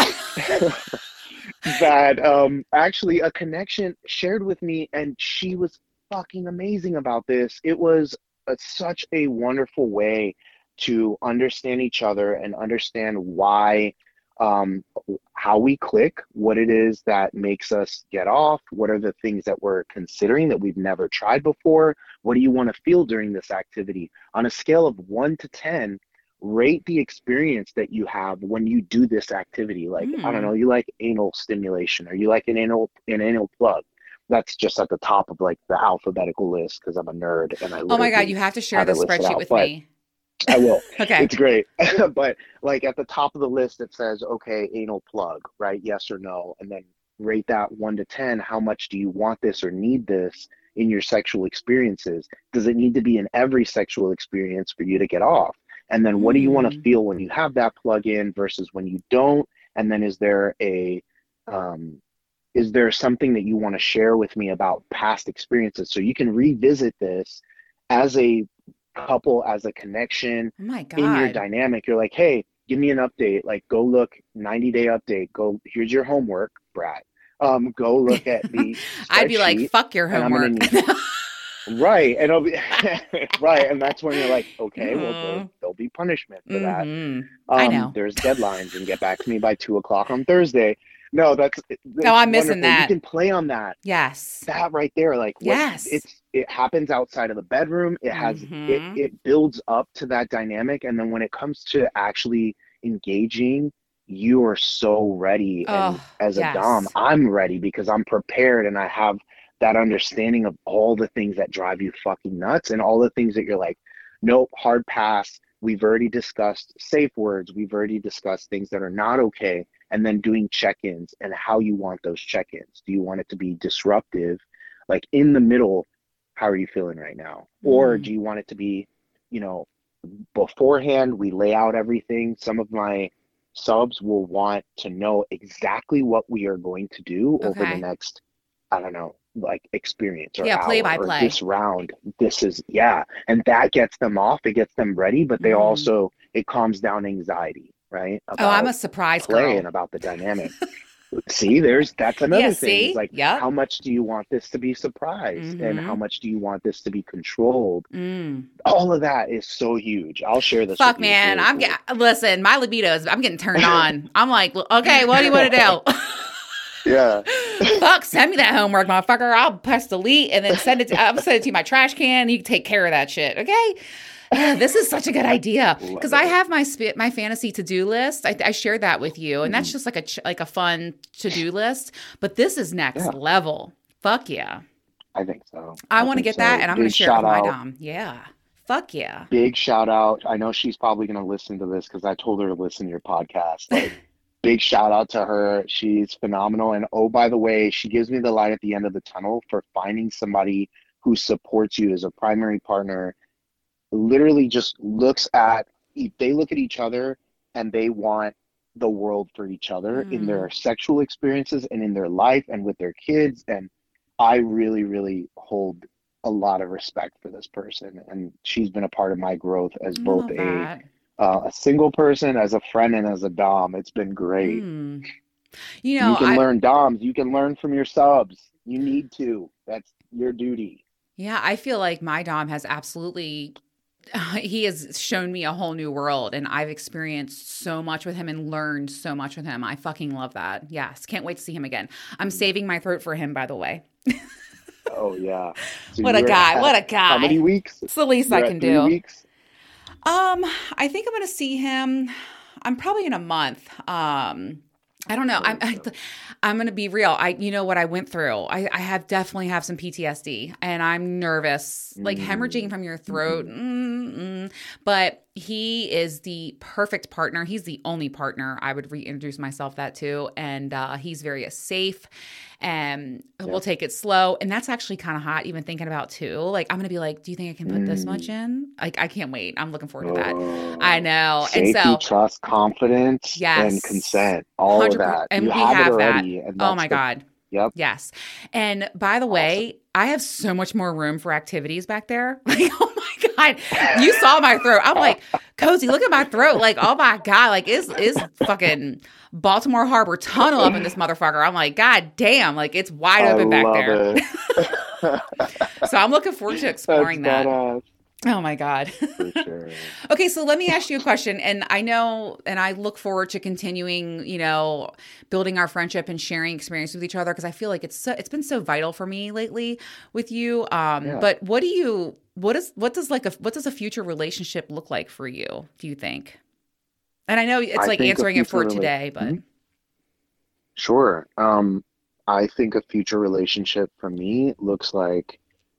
that actually a connection shared with me, and she was fucking amazing about this. It was such a wonderful way to understand each other and understand why, um, how we click, what it is that makes us get off, what are the things that we're considering that we've never tried before, what do you want to feel during this activity? On a scale of 1 to 10, rate the experience that you have when you do this activity. Like, I don't know, mm, you like anal stimulation, or you like an anal plug. that's just at the top of like the alphabetical list because I'm a nerd and I Oh my God, you literally have to share have it this listed spreadsheet out. with But me. I will. Okay. It's great. But like at the top of the list, it says, okay, anal plug, right? Yes or no. And then rate that 1 to 10. How much do you want this or need this in your sexual experiences? Does it need to be in every sexual experience for you to get off? And then what do you want to Hmm. feel when you have that plug in versus when you don't? And then um, is there something that you want to share with me about past experiences so you can revisit this as a couple, as a connection Oh my in your God. dynamic? You're like, hey, give me an update. Like, go look, 90-day update. Go, here's your homework, Brad. Go look at the I'd be like, spreadsheet, fuck your and I'm gonna homework. need right, and it'll be right, and that's when you're like, okay, well, Mm-hmm. there'll be punishment for that. Mm-hmm. I know. There's deadlines, and get back to me by 2 o'clock on Thursday. No, Oh, it's I'm missing wonderful. You that. can play on that Yes. right there, like what Yes. it happens outside of the bedroom. Mm-hmm. It builds up to that dynamic, and then when it comes to actually engaging, you are so ready. And Oh, as a dom, yes. I'm ready because I'm prepared and I have that understanding of all the things that drive you fucking nuts and all the things that you're like, nope, hard pass. We've already discussed safe words. We've already discussed things that are not okay. And then doing check-ins and how you want those check-ins. Do you want it to be disruptive, like in the middle? How are you feeling right now? Or Mm. do you want it to be, you know, beforehand, we lay out everything. Some of my subs will want to know exactly what we are going to do over the Okay. next, I don't know, like experience or Yeah, play hour by or play. this round. This is, yeah. And that gets them off, it gets them ready, but they Mm. also, it calms down anxiety, right? Oh, I'm About a surprise play girl. and about the dynamic. See, that's Yeah, another thing is see? like, Yep. how much do you want this to be surprise? And how Mm-hmm. much do you want this to be controlled? Mm. All of that is so huge. I'll share this with Fuck, you. It's man. really I'm cool. getting, listen, my libido's, I'm getting turned on. I'm like, okay, what do you want to do? Yeah. Fuck, send me that homework, motherfucker. I'll press delete and then I'll send it to my trash can. You can take care of that shit, okay? This is such a good I idea because love I it. have my fantasy to do list. I shared that with you, and that's Mhm. just like like a fun to do list. But this is next Yeah, level. Fuck yeah, I think so. I I want to think get that, so. and I'm going to share it with my dom. Yeah, fuck yeah. Big shout out. I know she's probably going to listen to this because I told her to listen to your podcast. Like, big shout out to her. She's phenomenal. And oh, by the way, she gives me the light at the end of the tunnel for finding somebody who supports you as a primary partner. Literally just looks at, they look at each other and they want the world for each other in Mm. their sexual experiences and in their life and with their kids. And I really, really hold a lot of respect for this person. And she's been a part of my growth as I both love that. a single person, as a friend, and as a dom. It's been great. Mm. You know, You can I learn doms. You can learn from your subs. You need to. That's your duty. yeah, I feel like my dom has absolutely he has shown me a whole new world and I've experienced so much with him and learned so much with him. I fucking love that. Yes, can't wait to see him again. I'm saving my throat for him, by the way. Oh yeah. So What a you're guy. What at a how many guy. weeks? It's the least I You're can at three do. weeks? Um, I think I'm going to see him. I'm probably in a month. I don't know. There you go. I'm going to be real. You know what I went through. I have definitely have some PTSD and I'm nervous, like hemorrhaging Mm, from your throat. hmm. But he is the perfect partner. He's the only partner I would reintroduce myself that to. And he's very safe and we'll Yeah. take it slow. And that's actually kind of hot, even thinking about too. Like, I'm going to be like, do you think I can put this much Mm. in? Like, I can't wait. I'm looking forward to that. I Oh, know. And safety, so, trust, confidence, and yes, consent. All of 100%. that. You And we have it have that. already, and Oh that's my the, God. yep, Yes. And by the awesome. way, I have so much more room for activities back there. Like, oh my God. You saw my throat. I'm like, Cozy, look at my throat. Like, oh my God. Like, is fucking Baltimore Harbor Tunnel up in this motherfucker. I'm like, God damn. Like, it's wide I open back love there. it. So I'm looking forward to That's exploring that. badass Oh my God. for sure. Okay, so let me ask you a question. And I know, and I look forward to continuing, building our friendship and sharing experience with each other because I feel like it's been so vital for me lately with you. Yeah, But what does a future relationship look like for you, do you think? And I know it's I like think a answering it future for relate. today, but Sure. I think a future relationship for me looks like,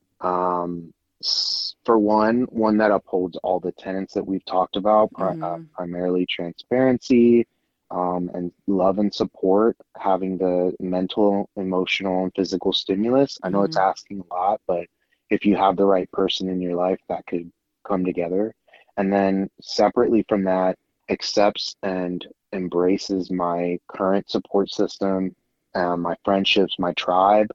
for one that upholds all the tenets that we've talked about, Mm-hmm. primarily transparency, and love and support, having the mental, emotional, and physical stimulus. I know it's Mm-hmm. asking a lot, but if you have the right person in your life, that could come together. And then separately from that, accepts and embraces my current support system, my friendships, my tribe,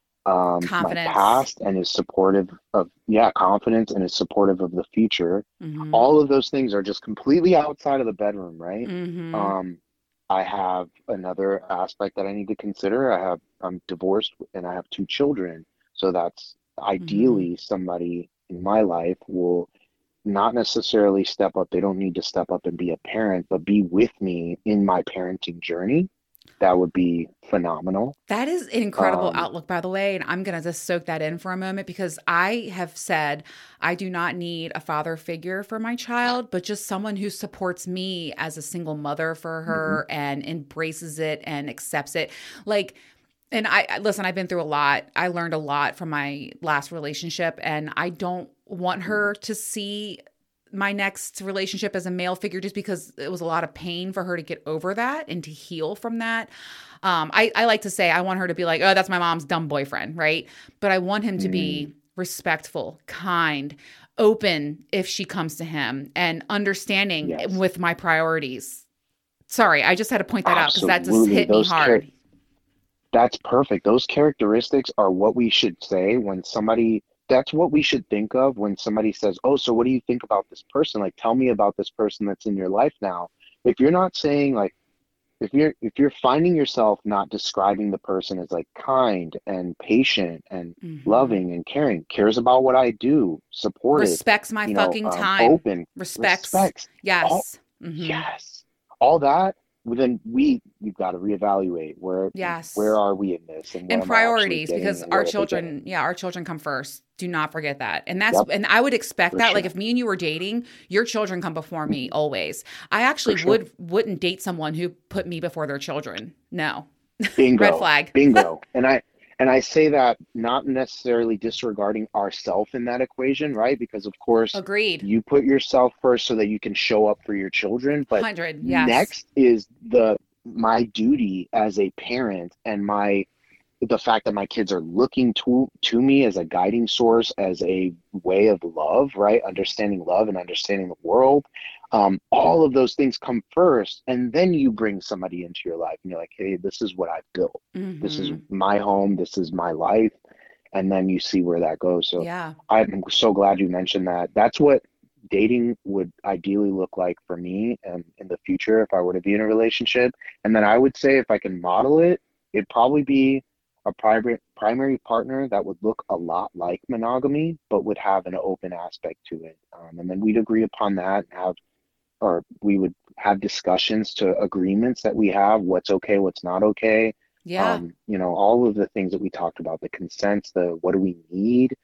my Confidence. past, and is supportive of, yeah, confidence, and is supportive of the future. Mm-hmm. All of those things are just completely outside of the bedroom, right? Mm-hmm. Um, I have another aspect that I need to consider. I'm divorced and I have two children. So that's Mm-hmm. ideally somebody in my life will not necessarily step up. They don't need to step up and be a parent, but be with me in my parenting journey. That would be phenomenal. That is an incredible Um, outlook, by the way. And I'm going to just soak that in for a moment because I have said I do not need a father figure for my child, but just someone who supports me as a single mother for mhm. her and embraces it and accepts it. Like, and listen, I've been through a lot. I learned a lot from my last relationship, and I don't want her to see my next relationship as a male figure just because it was a lot of pain for her to get over that and to heal from that. I like to say I want her to be like, oh, that's my mom's dumb boyfriend, right? But I want him to Mm, be respectful, kind, open if she comes to him, and understanding yes, with my priorities. Sorry, I just had to point that out because that just absolutely. hit me hard. That's perfect. Those characteristics are what we should say when somebody, that's what we should think of when somebody says, "Oh, so what do you think about this person? Like, tell me about this person that's in your life now." If you're not saying like, if you're finding yourself not describing the person as like kind and patient and Hmm. loving and caring, cares about what I do, supportive, Respects my fucking time. open, Respects. respects, all, Yes. Hmm. yes, all that, well, then we've got to reevaluate where Yes. are we in this, and what And am I actually priorities getting, because and our what are they getting? children, yeah, our children come first. Do not forget that. And that's, Yep, and I would expect for that. Like sure. if me and you were dating, your children come before me Mhm. always. I actually For sure. wouldn't date someone who put me before their children. No. Red Bingo, flag. bingo. And I say that not necessarily disregarding ourself in that equation, right? Because of course Agreed. you put yourself first so that you can show up for your children, but 100. Yes. next is the my duty as a parent, and my the fact that my kids are looking to me as a guiding source, as a way of love, right? Understanding love and understanding the world. All of those things come first, and then you bring somebody into your life, and you're like, "Hey, this is what I've built. This is Hmm. my home. This is my life." And then you see where that goes. So Yeah. I'm so glad you mentioned that. That's what dating would ideally look like for me, and in the future if I were to be in a relationship. And then I would say if I can model it, it'd probably be a primary partner that would look a lot like monogamy, but would have an open aspect to it. And then we'd agree upon that, and have, or we would have discussions to agreements that we have, what's okay, what's not okay. Yeah. All of the things that we talked about, the consents, the what do we need,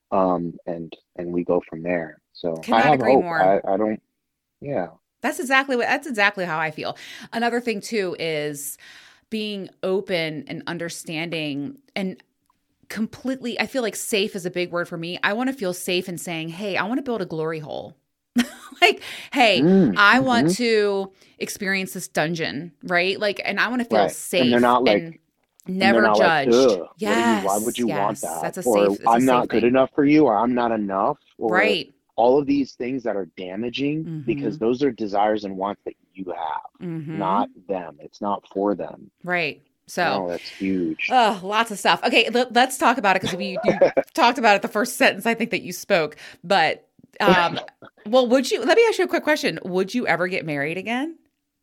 and we go from there. So I Cannot have agree hope. more. I don't, yeah. That's exactly how I feel. Another thing too is being open and understanding and completely, I feel like safe is a big word for me. I want to feel safe in saying, hey, I want to build a glory hole. Like, hey, I want Mm-hmm. to experience this dungeon, right? Like, and I want to feel Right. And they're safe not and like, and they're never not like, judged. ugh, why would Yes, you want yes. that? It's a I'm safe not good thing. enough for you, or I'm not enough, or Right. all of these things that are damaging, Mm-hmm. because those are desires and wants that you have, Mm-hmm. not them. It's not for them. Right. So, No, that's huge. oh, lots of stuff. Okay, let's talk about it because you talked about it the first sentence I think that you spoke. But um, well, would you? Let me ask you a quick question. Would you ever get married again?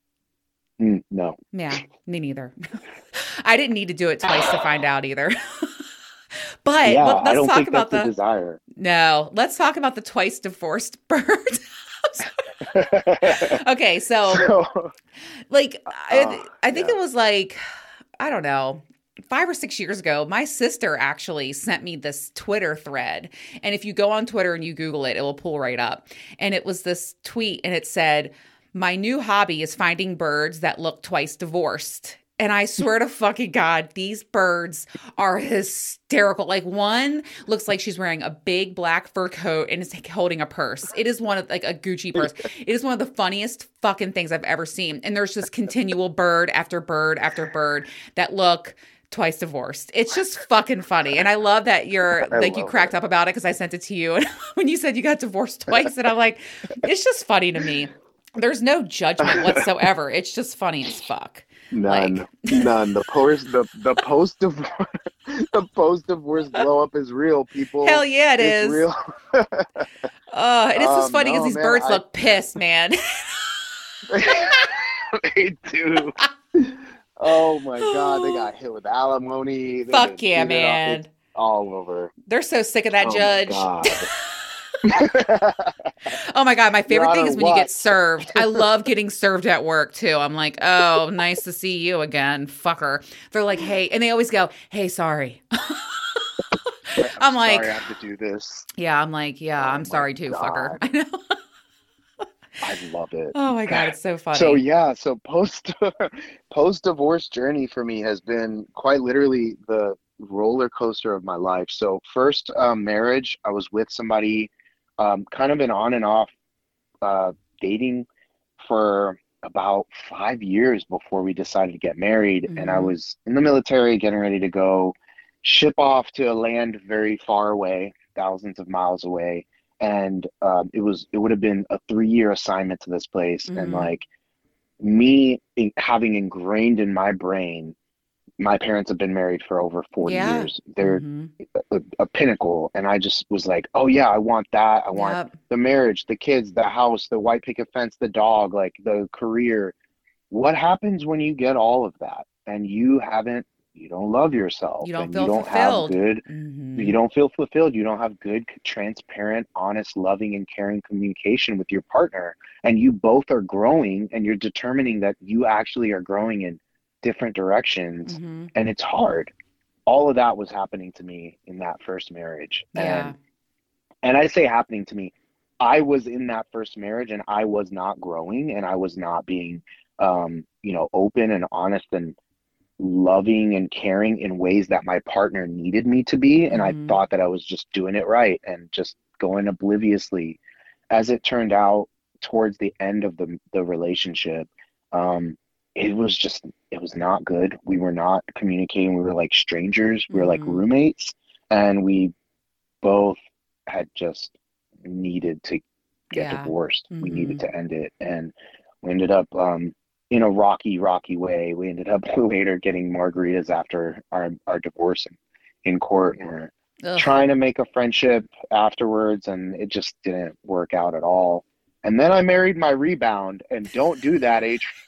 No. Yeah, me neither. I didn't need to do it twice to find out either. But Yeah, I let's don't talk think about that's the the desire. no. Let's talk about the twice divorced bird. Okay, so So, like I think yeah. it was like I don't know. 5 or 6 years ago, my sister actually sent me this Twitter thread. And if you go on Twitter and you Google it, it will pull right up. And it was this tweet and it said, my new hobby is finding birds that look twice divorced. And I swear to fucking God, these birds are hysterical. Like one looks like she's wearing a big black fur coat and is holding a purse. It is one of like a Gucci purse. It is one of the funniest fucking things I've ever seen. And there's just continual bird after bird after bird that look twice divorced. It's just fucking funny. And I love that you're like, you cracked up about it because I sent it to you. And when you said you got divorced twice, and I'm like, it's just funny to me. There's no judgment whatsoever. It's just funny as fuck. None. None. The post divorce the post divorce blow up is real, people. Hell yeah, it's real. And it's just funny because these birds look pissed, man. They do. Oh my God, they got hit with alimony. Fuck yeah, man. It's all over. They're so sick of that judge. My God. Oh my God, my favorite thing is when you get served. I love getting served at work too. I'm like, oh, nice to see you again, fucker. They're like, hey, and they always go, hey, sorry. I'm like, sorry I have to do this. Yeah, I'm like, yeah, I'm sorry too, fucker. I know. I love it. Oh my God, it's so funny. So yeah, post divorce journey for me has been quite literally the roller coaster of my life. So first marriage, I was with somebody, kind of been on and off dating for about 5 years before we decided to get married. Mm-hmm. And I was in the military getting ready to go ship off to a land very far away, thousands of miles away. And it would have been a 3-year assignment to this place. Mm-hmm. And like me having ingrained in my brain, my parents have been married for over 40 years. They're a pinnacle. And I just was like, oh yeah, I want that. I want the marriage, the kids, the house, the white picket fence, the dog, like the career. What happens when you get all of that and you don't love yourself, you don't and feel you don't fulfilled. have good, Mm-hmm. you don't feel fulfilled, you don't have good, transparent, honest, loving, and caring communication with your partner, and you both are growing and you're determining that you actually are growing in different directions, Mm-hmm. and it's hard. All of that was happening to me in that first marriage. Yeah. And I say happening to me, I was in that first marriage and I was not growing and I was not being open and honest and loving and caring in ways that my partner needed me to be. And I thought that I was just doing it right and just going obliviously. As it turned out, towards the end of the relationship, it was not good. We were not communicating. We were like strangers. We were like roommates, and we both had just needed to get divorced. We needed to end it. And we ended up, in a rocky way, we ended up later getting margaritas after our divorce in court. And we're trying to make a friendship afterwards, and it just didn't work out at all. And then I married my rebound, and don't do that,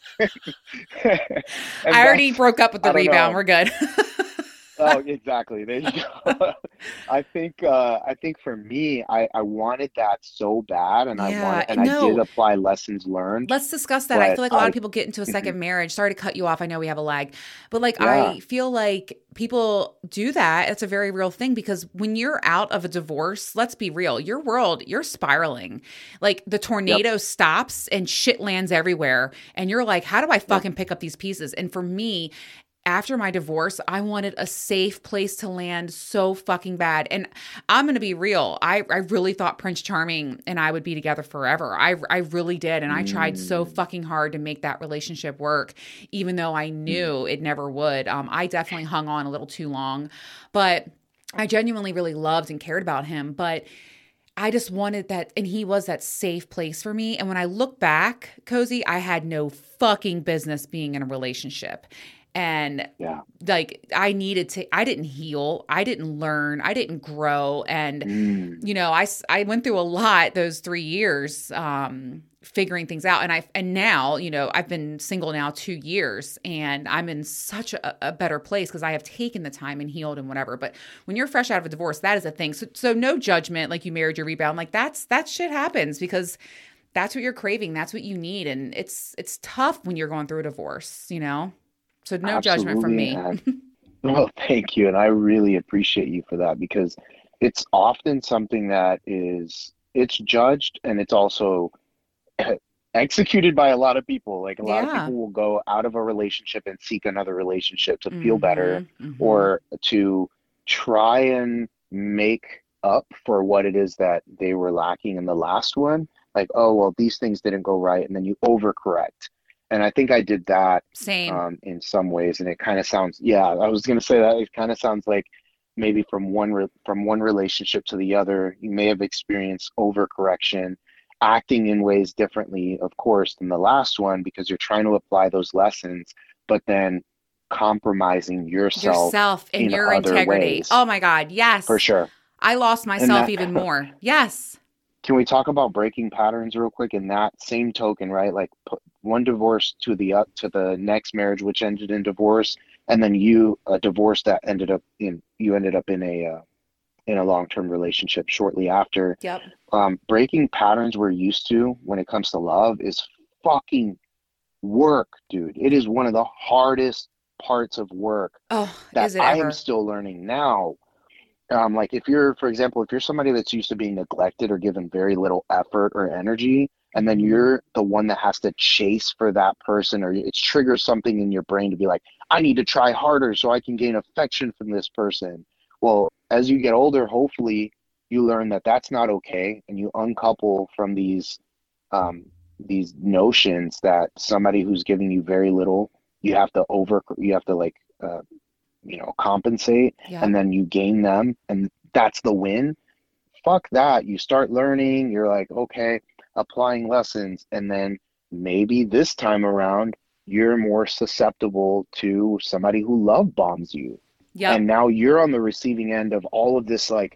Adrian. I already broke up with the rebound. We're good. Oh, exactly. There you go. I think for me, I wanted that so bad, and I did apply lessons learned. Let's discuss that. I feel like a lot of people get into a second marriage. Sorry to cut you off. I know we have a lag, but I feel like people do that. It's a very real thing, because when you're out of a divorce, let's be real, you're spiraling. Like the tornado stops and shit lands everywhere, and you're like, how do I fucking pick up these pieces? And for me, after my divorce, I wanted a safe place to land so fucking bad. And I'm going to be real. I really thought Prince Charming and I would be together forever. I really did. And I tried so fucking hard to make that relationship work, even though I knew it never would. I definitely hung on a little too long, but I genuinely really loved and cared about him. But I just wanted that, and he was that safe place for me. And when I look back, Cozy, I had no fucking business being in a relationship. And like I didn't heal. I didn't learn. I didn't grow. And, I went through a lot those 3 years, figuring things out. And now, I've been single now 2 years, and I'm in such a better place because I have taken the time and healed and whatever. But when you're fresh out of a divorce, that is a thing. So no judgment, like you married your rebound, like that shit happens because that's what you're craving. That's what you need. And it's tough when you're going through a divorce, So no judgment from me. Well, thank you. And I really appreciate you for that, because it's often something that it's judged, and it's also executed by a lot of people. Like a lot of Yeah. people will go out of a relationship and seek another relationship to feel better Mm-hmm. Mm-hmm. or to try and make up for what it is that they were lacking in the last one. Like, oh, well, these things didn't go right. And then you overcorrect. And I think I did that Same. in some ways. And it kind of sounds, yeah, I was going to say that it kind of sounds like maybe from one relationship to the other, you may have experienced overcorrection, acting in ways differently, of course, than the last one because you're trying to apply those lessons, but then compromising yourself Yourself and in your other integrity. ways, Oh my God. for Yes. sure. I lost And myself that, even more. Yes. can we talk about breaking patterns real quick? In that same token, right? Like one divorce to the to the next marriage, which ended in divorce, and then you a divorce that ended up in you ended up in a long-term relationship shortly after. Yep. Breaking patterns we're used to when it comes to love is fucking work, dude. It is one of the hardest parts of work Oh, that is it I am ever? still learning now. Like if you're, for example, if you're somebody that's used to being neglected or given very little effort or energy, and then Mm-hmm. you're the one that has to chase for that person, or it triggers something in your brain to be like, I need to try harder so I can gain affection from this person. Well, as you get older, hopefully you learn that that's not okay, and you uncouple from um, these notions that somebody who's giving you very little, you have to like compensate, and Yep. then you gain them, and that's the win. Fuck that. You start learning, you're like, okay, applying lessons, and then maybe this time around, you're more susceptible to somebody who love bombs you. And Yep. now you're on the receiving end of all of this like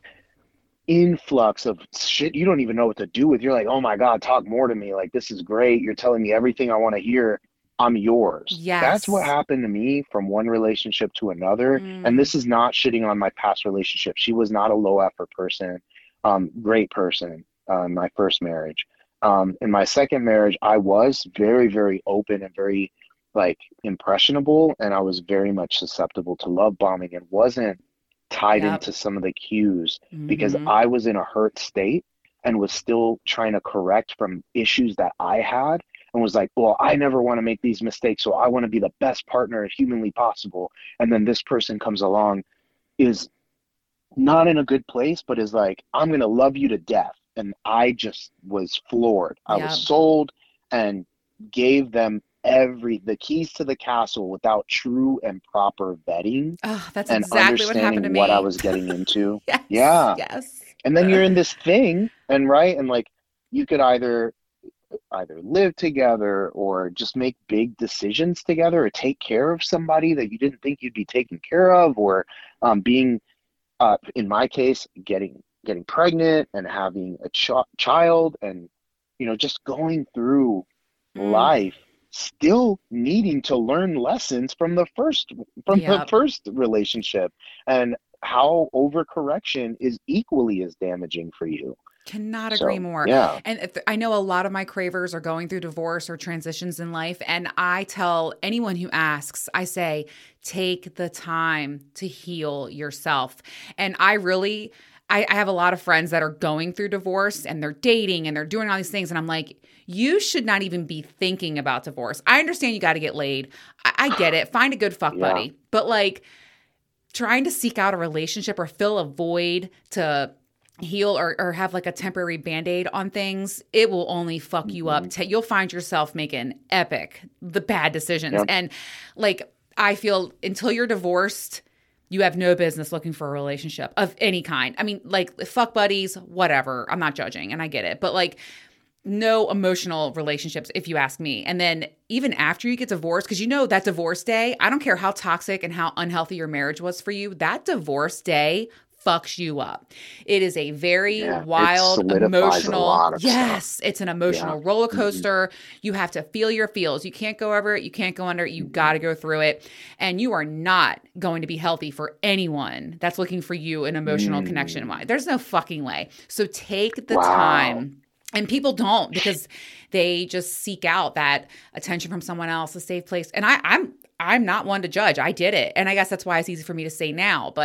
influx of shit you don't even know what to do with. You're like, oh my God, talk more to me. Like, this is great. You're telling me everything I want to hear. I'm yours. That's what Yes. happened to me from one relationship to another. And Mm. this is not shitting on my past relationship. She was not a low effort person, great person, my first marriage. In my second marriage, I was very, very open and very like impressionable, and I was very much susceptible to love bombing and wasn't tied Yep. into some of the cues because Mm-hmm. I was in a hurt state and was still trying to correct from issues that I had, and was like, well, I never want to make these mistakes, so I want to be the best partner humanly possible. And then this person comes along, is not in a good place, but is like, I'm going to love you to death. And I just was floored. I was Yep. sold and gave them the keys to the castle without true and proper vetting Oh, that's and exactly what happened understanding to what I me. was getting into. Yes. Yeah. Yes. And then you're in this thing, and right, and like you could either live together or just make big decisions together or take care of somebody that you didn't think you'd be taken care of, or being in my case, getting pregnant and having a child, and just going through Mm. life, still needing to learn lessons from the Yep. first relationship, and how overcorrection is equally as damaging for you. Cannot agree So more. yeah. And I know a lot of my cravers are going through divorce or transitions in life. And I tell anyone who asks, I say, take the time to heal yourself. And I have a lot of friends that are going through divorce and they're dating and they're doing all these things. And I'm like, you should not even be thinking about divorce. I understand you got to get laid. I get it. Find a good fuck Yeah. buddy. But like trying to seek out a relationship or fill a void to heal or have like a temporary band-aid on things, it will only fuck you up. Hmm. You'll find yourself making the bad decisions. Yep. And like, I feel until you're divorced, you have no business looking for a relationship of any kind. I mean, like fuck buddies, whatever. I'm not judging and I get it. But like no emotional relationships, if you ask me. And then even after you get divorced, because that divorce day, I don't care how toxic and how unhealthy your marriage was for you, that divorce day fucks you up. It is a very Yeah, it wild, solidifies a emotional, lot of stuff. yes, it's an Yeah. emotional roller Hmm. coaster. You have to feel your feels. You can't go over it. You can't go under it. You got Hmm. to go through it. And you are not going to be healthy for anyone that's looking for you an emotional connection. Mm. There's no fucking way. So take the Wow. time. And people don't because they just seek out that attention from someone else, a safe place. And I'm not one to judge. I did it. And I guess that's why it's easy for me to say now. But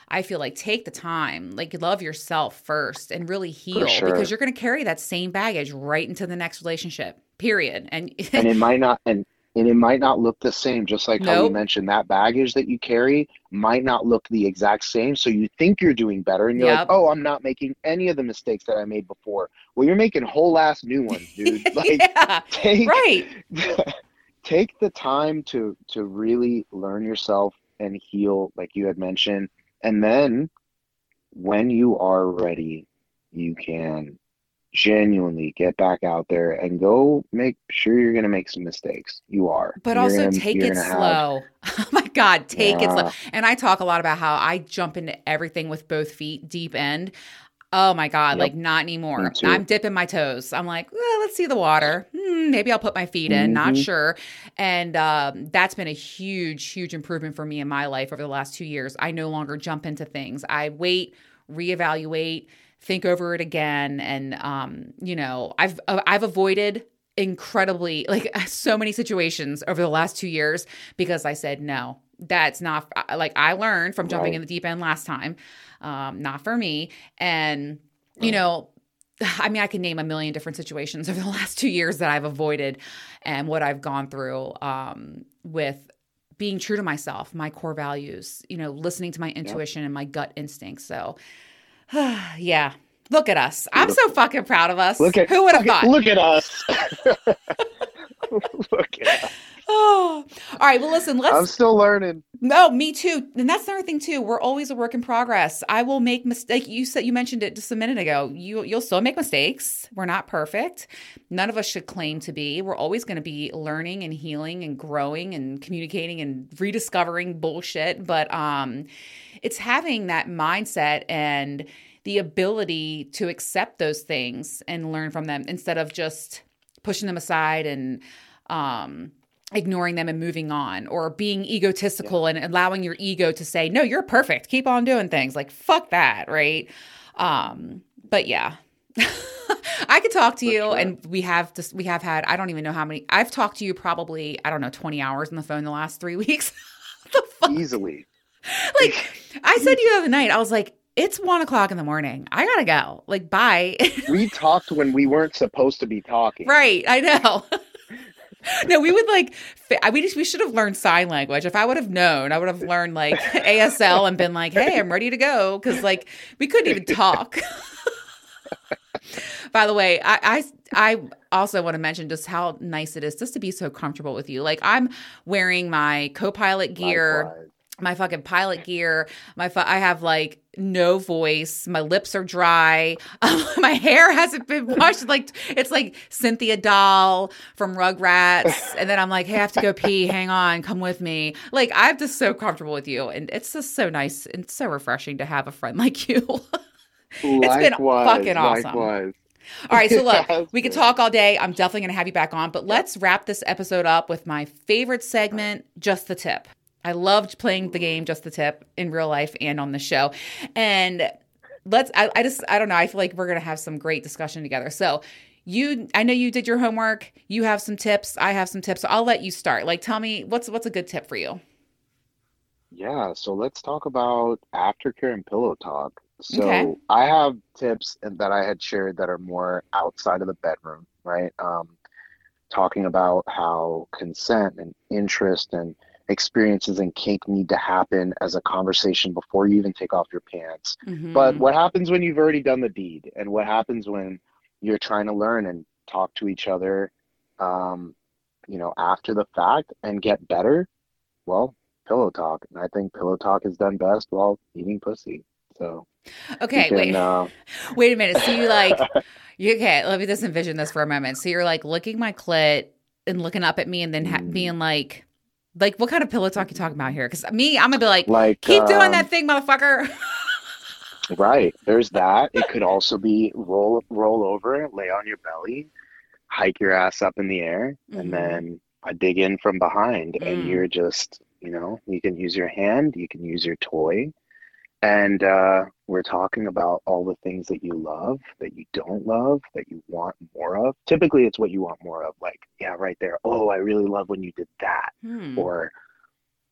I feel like take the time, like love yourself first and really For heal, because sure. you're going to carry that same baggage right into the next relationship, period. And And it might not and it might not look the same, just like how we nope. mentioned that baggage that you carry might not look the exact same. So you think you're doing better and you're like, Yep. oh, I'm not making any of the mistakes that I made before. Well, you're making whole ass new ones, dude. Like Yeah. take Right. take the time to really learn yourself and heal, like you had mentioned. And then when you are ready, you can genuinely get back out there and go make sure you're going to make some mistakes. You are. But You're also going to take you're it going to have slow. Oh my God, take it slow. yeah, And I talk a lot about how I jump into everything with both feet deep end. Oh my God, yep, like not me anymore. I'm too. dipping my toes. I'm like, well, let's see the water. Maybe I'll put my feet in, not Hmm. sure. And that's been a huge, huge improvement for me in my life over the last 2 years. I no longer jump into things. I wait, reevaluate, think over it again. And, I've avoided incredibly like so many situations over the last 2 years because I said, no, that's not like I learned from jumping Right, in the deep end last time. Not for me. And, you right. know, I mean, I can name a million different situations over the last 2 years that I've avoided and what I've gone through with being true to myself, my core values, listening to my Yep. intuition and my gut instincts. So, yeah, look at us. I'm so Beautiful. fucking proud of us. Look at Who would have thought? look at us. Look at us. Oh, all right. Well, listen, I'm let's. still learning. No, me too. And that's another thing too. We're always a work in progress. I will make mistake. You mentioned it just a minute ago. You'll still make mistakes. We're not perfect. None of us should claim to be. We're always going to be learning and healing and growing and communicating and rediscovering bullshit. But it's having that mindset and the ability to accept those things and learn from them instead of just pushing them aside and ignoring them and moving on, or being Yeah, egotistical and allowing your ego to say, no, you're perfect. Keep on doing things. Like, fuck that. Right. But yeah, I could talk to for you sure. and we have had, I don't even know how many, I've talked to you probably, I don't know, 20 hours on the phone the last 3 weeks. What the fuck? Easily. Like I said to you the other night, I was like, it's 1 o'clock in the morning. I gotta go. Like, bye. We talked when we weren't supposed to be talking. Right. I know. No, we would like, we should have learned sign language. If I would have known, I would have learned like ASL and been like, hey, I'm ready to go. Cause like we couldn't even talk. By the way, I also want to mention just how nice it is just to be so comfortable with you. Like I'm wearing my co-pilot gear, Likewise. my fucking pilot gear. I have like no voice. My lips are dry. My hair hasn't been washed. Like it's like Cynthia Doll from Rugrats. And then I'm like, hey, I have to go pee. Hang on, come with me. Like I'm just so comfortable with you, and it's just so nice and so refreshing to have a friend like you. It's been Likewise, fucking awesome. likewise. All right, so It look, has we could been. talk all day. I'm definitely going to have you back on, but Yep. let's wrap this episode up with my favorite All right. segment, Just the Tip. I loved playing the Ooh. game Just the Tip in real life and on the show. And I don't know, I feel like we're going to have some great discussion together. So, I know you did your homework. You have some tips. I have some tips. So I'll let you start. Like, tell me what's a good tip for you? Yeah, so let's talk about aftercare and pillow talk. Okay. So I have tips that I had shared that are more outside of the bedroom, right? Talking about how consent and interest and experiences and kink need to happen as a conversation before you even take off your pants. But Mhm. what happens when you've already done the deed? And what happens when you're trying to learn and talk to each other, um, after the fact and get better? Well, pillow talk. And I think pillow talk is done best while eating pussy. So we Okay, can, wait. Wait a minute. So okay, let me just envision this for a moment. So you're like licking my clit and looking up at me and then mm, being like, what kind of pillow talk you talking about here? Because me, I'm gonna be like, like, keep doing that thing, motherfucker. right, there's that. It could also be roll over, lay on your belly, hike your ass up in the air, and Hmm. then I dig in from behind, and Mm. you're just, you can use your hand, you can use your toy, and we're talking about all the things that you love, that you don't love, that you want more of. Typically, it's what you want more of. Like, yeah, right there. Oh, I really love when you did that. Hmm. Or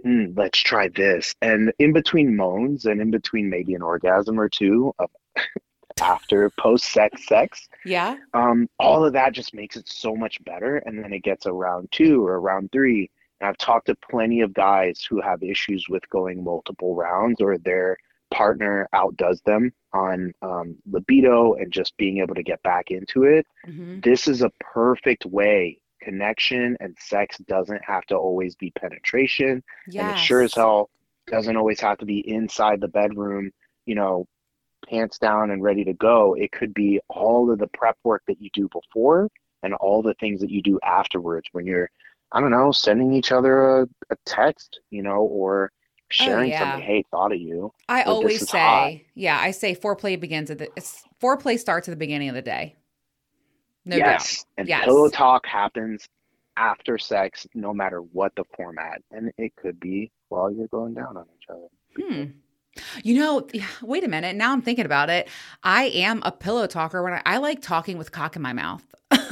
let's try this. And in between moans and in between maybe an orgasm or two of after post sex, Yeah. all of that just makes it so much better. And then it gets a round two or a round three. And I've talked to plenty of guys who have issues with going multiple rounds or their partner outdoes them on libido and just being able to get back into it. Hmm. This is a perfect way. Connection and sex doesn't have to always be penetration, and it sure as Yes. hell doesn't always have to be inside the bedroom, you know, pants down and ready to go. It could be all of the prep work that you do before and all the things that you do afterwards when you're, I don't know, sending each other a text, or Oh sharing something. yeah. Hey, thought of you, I or this always is hot. say, yeah, I say foreplay starts at the beginning of the day. No doubt. Yes. And pillow Yes. talk happens after sex, no matter what the format. And it could be while you're going down on each other. Be Hmm. good. Yeah, wait a minute. Now I'm thinking about it. I am a pillow talker when I like talking with cock in my mouth.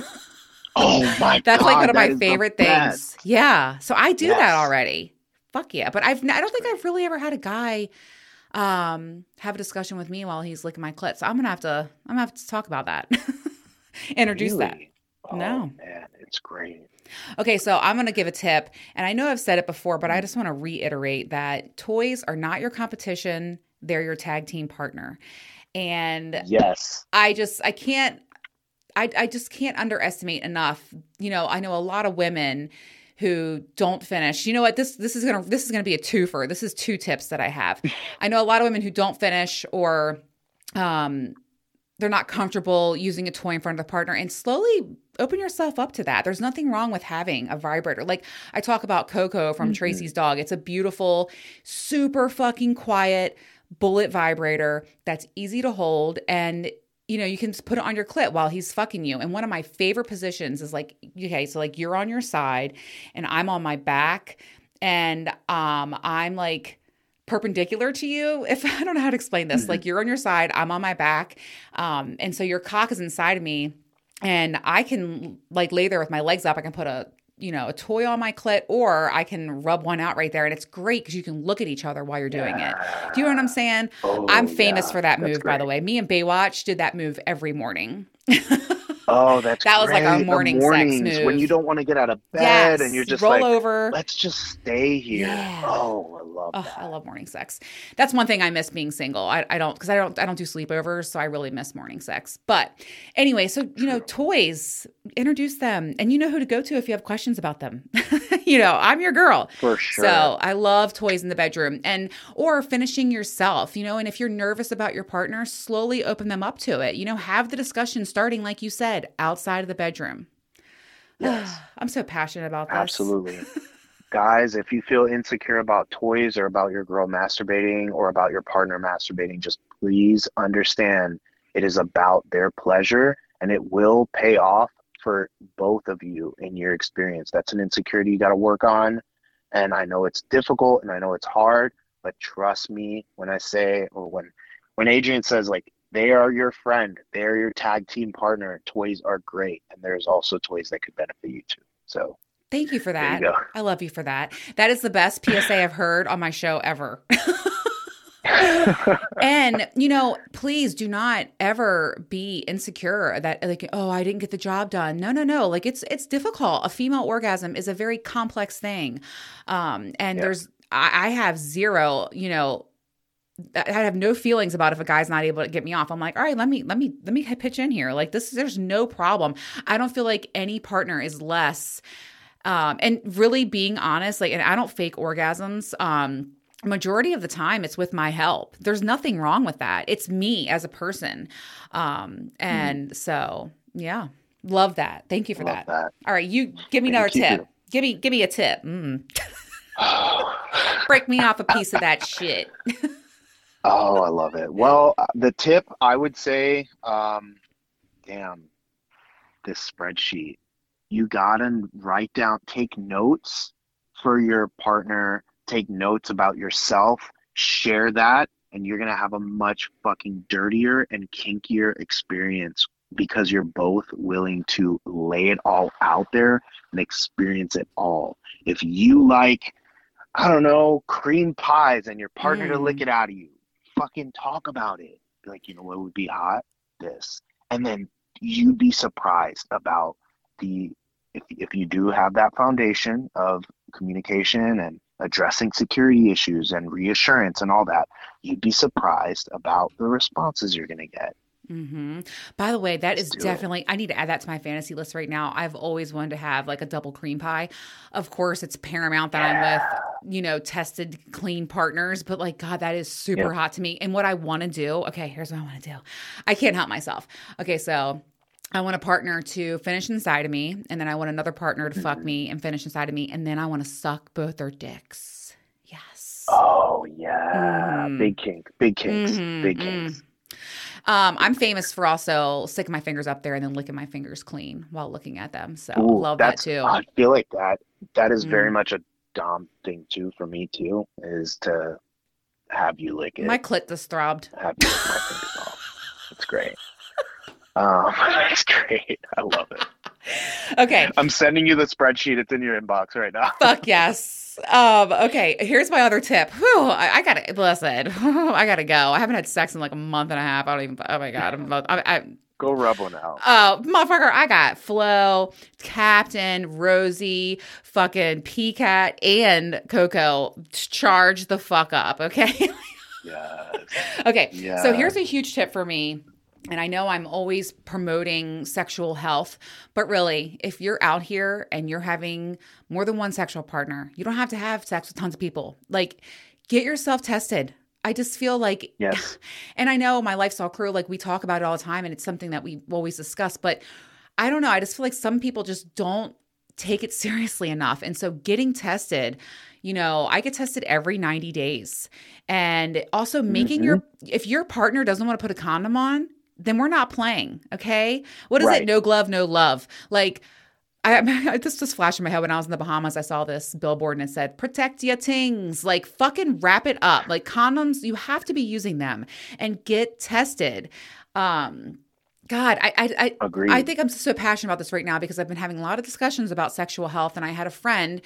Oh my That's like one God, of that my is the favorite best. things. Yeah. So I do that Yes. already. Fuck yeah. But I don't think Great. I've really ever had a guy have a discussion with me while he's licking my clit. So I'm gonna have to talk about that. Introduce that. Really? Oh No. man, it's great. Okay, so I'm going to give a tip. And I know I've said it before, but I just want to reiterate that toys are not your competition, they're your tag team partner. And Yes. I can't, I just can't underestimate enough. I know a lot of women who don't finish. You know what? This is gonna be a twofer. This is two tips that I have. I know a lot of women who don't finish or um, they're not comfortable using a toy in front of the partner, and slowly open yourself up to that. There's nothing wrong with having a vibrator. Like I talk about Coco from Hmm. Tracy's dog. It's a beautiful, super fucking quiet bullet vibrator that's easy to hold, and you can just put it on your clit while he's fucking you. And one of my favorite positions is like, okay, so like you're on your side and I'm on my back, and I'm like perpendicular to you. If I don't know how to explain this, Hmm. like you're on your side, I'm on my back, and so your cock is inside of me, and I can like lay there with my legs up. I can put a toy on my clit, or I can rub one out right there, and it's great because you can look at each other while you're doing it. Do you know what I'm Yeah. saying? I'm Oh famous yeah, for that that's move, by the great. way. Me and Baywatch did that move every morning. Oh, that's That was like our great. The morning sex mornings when you move. don't want to get out of bed and Yes, you're you just roll like, over. let's just stay here. Yeah. Oh, I love Oh, I that. love morning sex. That's one thing I miss being single. I don't because I don't do sleepovers, so I really miss morning sex. But anyway, so True. toys, introduce them, and you know who to go to if you have questions about them. I'm your girl. For So sure. I love toys in the bedroom and or finishing yourself. And if you're nervous about your partner, slowly open them up to it. Have the discussion starting like you said outside of the bedroom. Yes, I'm so passionate about this. absolutely. Guys, if you feel insecure about toys or about your girl masturbating or about your partner masturbating, just please understand it is about their pleasure and it will pay off for both of you in your experience. That's an insecurity you got to work on. And I know it's difficult and I know it's hard, but trust me when I say, or when Adrian says, like, they are your friend, they're your tag team partner, toys are great. And there's also toys that could benefit you too. So Thank you for there you that. go. I love you for that. That is the best PSA I've heard on my show ever. And, please do not ever be insecure that like, oh, I didn't get the job done. No, no, no. Like it's difficult. A female orgasm is a very complex thing. And Yeah. I have zero, I have no feelings about if a guy's not able to get me off. I'm like, all right, let me pitch in here. Like there's no problem. I don't feel like any partner is less and really being honest, like, and I don't fake orgasms. Majority of the time it's with my help. There's nothing wrong with that. It's me as a person. Mhm. And so, yeah, love that. Thank you for Love that. that. All right. You give me another Thank tip. you. Give me a tip. Break me off a piece of that shit. Oh, I love it. Well, the tip I would say, damn, this spreadsheet. You gotta write down, take notes for your partner, take notes about yourself, share that, and you're gonna have a much fucking dirtier and kinkier experience because you're both willing to lay it all out there and experience it all. If you like I don't know, cream pies and your partner to lick Mm. it out of you. Fucking talk about it. Be like, you know what would be hot? This. And then you'd be surprised about the if you do have that foundation of communication and addressing security issues and reassurance and all that, you'd be surprised about the responses you're gonna get. Hmm. By the way, that Just is do it. definitely, I need to add that to my fantasy list right now. I've always wanted to have like a double cream pie. Of course, it's paramount that I'm Yeah. with, tested, clean partners, but like, God, that is super Yep. hot to me. And what I want to do, okay, here's what I want to do. I can't help myself. Okay, so I want a partner to finish inside of me, and then I want another partner to fuck Mhm. me and finish inside of me, and then I want to suck both their dicks. Yes. Oh yeah. Mm-hmm. Big kink. Big kinks. Big Mm-hmm. kinks. I'm famous for also sticking my fingers up there and then licking my fingers clean while looking at them. So Ooh, love that that's too. I feel like that is very Mm. much a Dom thing too for me too, is to have you lick My it, clit just throbbed. have you lick my fingers off. It's great. It's great. I love it. Okay. I'm sending you the spreadsheet. It's in your inbox right now. Fuck yes. Okay. Here's my other tip. Whew, I gotta listen. I gotta go. I haven't had sex in like a month and a half. I don't even. Oh my god. Go rub one out. Oh, motherfucker, I got Flo, Captain, Rosie, fucking P-Cat, and Coco. Charge the fuck up, okay? Yes. Okay, so Yeah. here's a huge tip for me. And I know I'm always promoting sexual health, but really, if you're out here and you're having more than one sexual partner, you don't have to have sex with tons of people. Like, get yourself tested. I just feel like, Yes. and I know my lifestyle crew, like we talk about it all the time, and it's something that we always discuss, but I don't know. I just feel like some people just don't take it seriously enough. And so getting tested, I get tested every 90 days. And also making Hmm. if your partner doesn't want to put a condom on, then we're not playing. Okay. What is it? Right. No glove, no love. Like, this just flashed in my head when I was in the Bahamas. I saw this billboard and it said, protect your tings. Like, fucking wrap it up. Like, condoms, you have to be using them and get tested. God, I Agreed. think I'm so passionate about this right now because I've been having a lot of discussions about sexual health. And I had a friend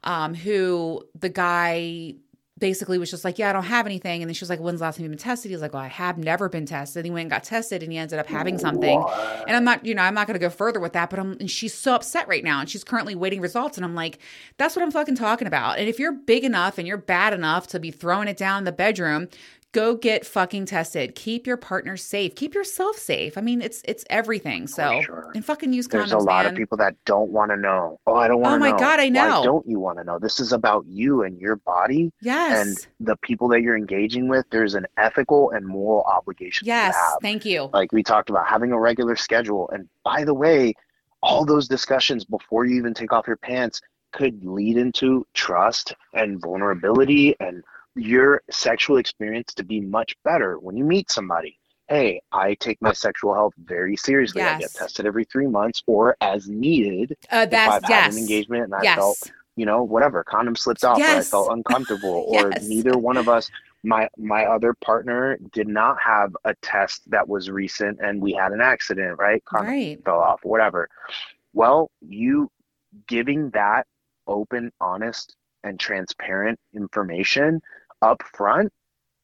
who the guy basically was just like, yeah, I don't have anything. And then she was like, when's the last time you've been tested? He was like, well, I have never been tested. And he went and got tested and he ended up having something. And I'm What? not going to go further with that, but and she's so upset right now and she's currently waiting results. And I'm like, that's what I'm fucking talking about. And if you're big enough and you're bad enough to be throwing it down in the bedroom, go get fucking tested. Keep your partner safe. Keep yourself safe. I mean, it's everything. For So, sure. and fucking use There's a condoms, lot of man. people that don't want to know. Oh, I don't want Oh to my know. God, I Why know. don't you want to know? This is about you and your body and Yes. the people that you're engaging with. There's an ethical and moral obligation you Yes. have. Thank you. Like we talked about, having a regular schedule. And by the way, all those discussions before you even take off your pants could lead into trust and vulnerability and your sexual experience to be much better when you meet somebody. Hey, I take my sexual health very seriously. I get Yes. tested every 3 months or as needed if I've That's had an yes. engagement and I felt, Yes. whatever, condom slipped off or I Yes. felt uncomfortable or Yes. neither one of us, my other partner did not have a test that was recent and we had an accident, right? Condom Right. fell off, whatever. Well, you giving that open, honest, and transparent information up front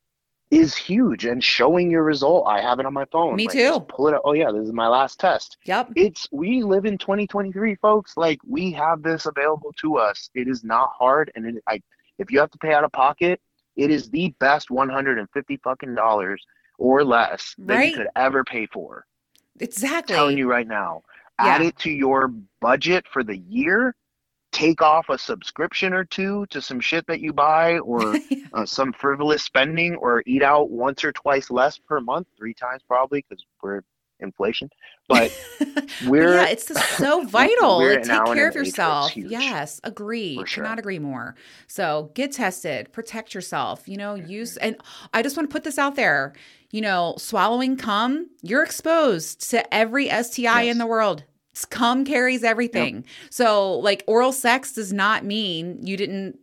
is huge, and showing your result. I have it on my phone. Me Like, too. just pull it up. Oh yeah, this is my last test. Yep. We live in 2023, folks. Like, we have this available to us. It is not hard, and if you have to pay out of pocket, it is the best $150 fucking dollars or less that you Right. could ever pay for. Telling Exactly. you right now, add Yeah. it to your budget for the year. Take off a subscription or two to some shit that you buy or some frivolous spending, or eat out once or twice less per month, 3 times probably because we're inflation. But But we're yeah, it's just so vital. we're Like, take now in care an of age where it's yourself. huge Yes, agree. for sure. Cannot agree more. So get tested, protect yourself, use, and I just want to put this out there. Swallowing cum, you're exposed to every STI in Yes. the world. Cum carries Yep. everything. So, like, oral sex does not mean you didn't,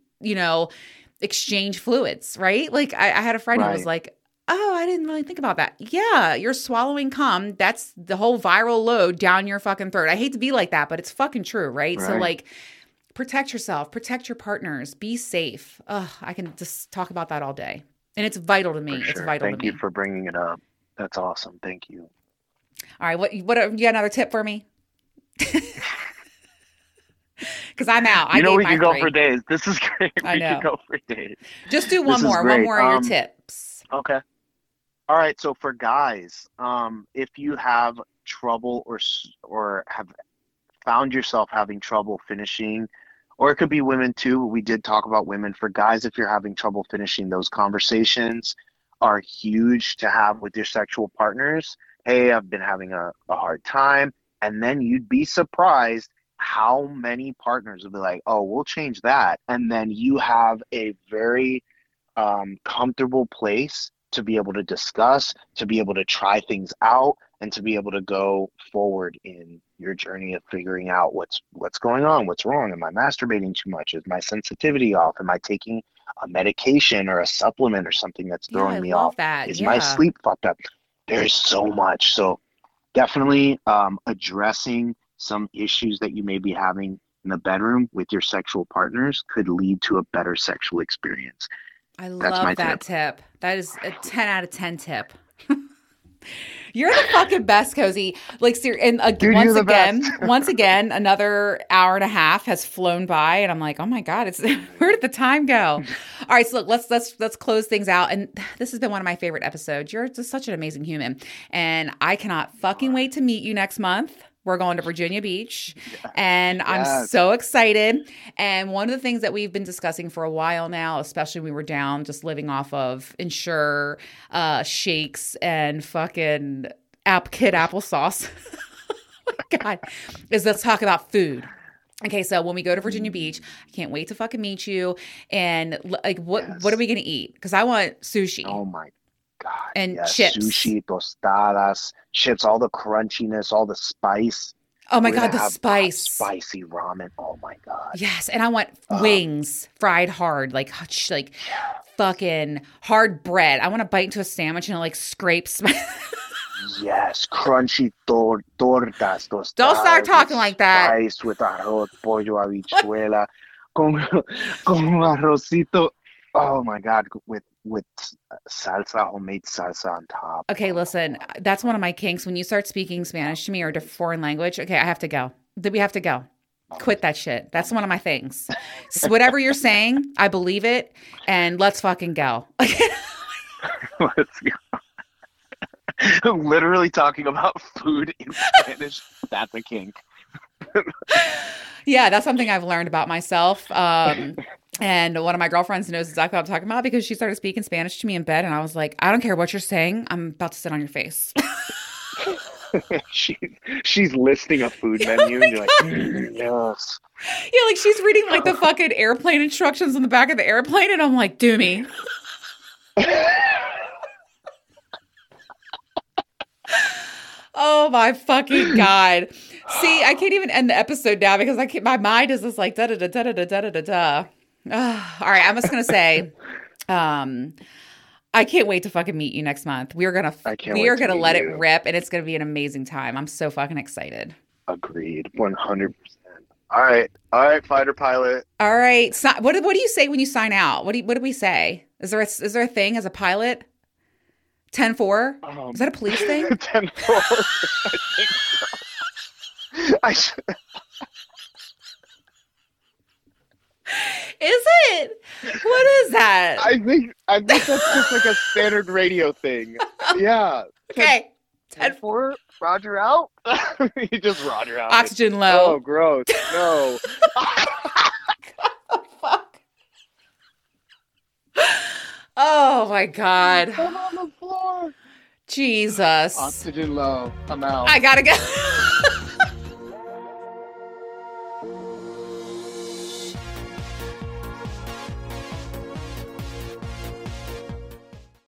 exchange fluids, right? Like, I had a friend who was Right. like, oh, I didn't really think about that. Yeah, you're swallowing cum. That's the whole viral load down your fucking throat. I hate to be like that, but it's fucking true, right? So, Right. like, Protect yourself, protect your partners, be safe. Ugh, I can just talk about that all day. And it's vital to For me. It's sure. vital to Thank you me. for bringing it up. That's awesome. Thank you. All right. What, you got another tip for me? Because I'm out. I You know, gave we my could go for 3. days. This is great. I We could know. go for days. Just do This is one great. more of your tips. Okay. All right. So for guys, if you have trouble or have found yourself having trouble finishing, or it could be women too, but we did talk about women. For guys, if you're having trouble finishing, those conversations are huge to have with your sexual partners. Hey, I've been having a hard time. And then you'd be surprised how many partners will be like, oh, we'll change that. And then you have a very comfortable place to be able to discuss, to be able to try things out, and to be able to go forward in your journey of figuring out what's going on, what's wrong. Am I masturbating too much? Is my sensitivity off? Am I taking a medication or a supplement or something that's Yeah, I throwing me love off? that. Is my Yeah. sleep fucked up? There's so much. So definitely addressing some issues that you may be having in the bedroom with your sexual partners could lead to a better sexual experience. I That's my love that tip. tip. That is a 10 out of 10 tip. You're the fucking best, Cozy. Like, and Dude, you're the best. once again, another hour and a half has flown by, and I'm like, oh my god, it's where did the time go? All right, so look, let's close things out. And this has been one of my favorite episodes. You're just such an amazing human, and I cannot fucking wait to meet you next month. We're going to Virginia Beach, and I'm Yes. so excited. And one of the things that we've been discussing for a while now, especially when we were down just living off of Ensure, shakes, and fucking kid applesauce, oh my God, is let's talk about food. Okay, so when we go to Virginia Beach, I can't wait to fucking meet you. And like, what are we gonna eat? Because I want sushi Oh my God. and Yes. chips. Sushi, tostadas, chips, all the crunchiness, all the spice. Oh my We're God, gonna the have spice. spicy ramen. Oh my God. Yes, and I want wings fried hard, like fucking hard bread. I want to bite into a sandwich and it like scrapes my. Yes, crunchy tortas, tostadas. Don't start talking with like that. spice with arroz, pollo, habichuela, con arrocito. Oh my God, with salsa, homemade salsa on top. Okay, listen, that's one of my kinks. When you start speaking Spanish to me or a foreign language, okay, I have to go. We have to go. Quit that shit. That's one of my things. So whatever you're saying, I believe it, and let's fucking go. Let's go. Literally talking about food in Spanish. That's a kink. Yeah, that's something I've learned about myself. And one of my girlfriends knows exactly what I'm talking about because she started speaking Spanish to me in bed, and I was like, I don't care what you're saying. I'm about to sit on your face. She's listing a food menu, and you're like, yes. Yeah, like she's reading like the fucking airplane instructions on the back of the airplane, and I'm like, do me. Oh my fucking God. See, I can't even end the episode now because my mind is just like da da da da da da da da da. All right, I'm just gonna say, I can't wait to fucking meet you next month. We are gonna let it rip, and it's gonna be an amazing time. I'm so fucking excited. Agreed, 100%. All right, fighter pilot. All right, so, what do you say when you sign out? What do we say? Is there a thing as a pilot? 10-4? Is that a police thing? 10-4. I think so. Is it? What is that? I think that's just like a standard radio thing. Yeah. Okay. 10-4, Roger out. You just Roger out. Oxygen low. Oh, gross. No. Fuck. Oh my God. I'm on the floor. Jesus. Oxygen low. I'm out. I gotta go.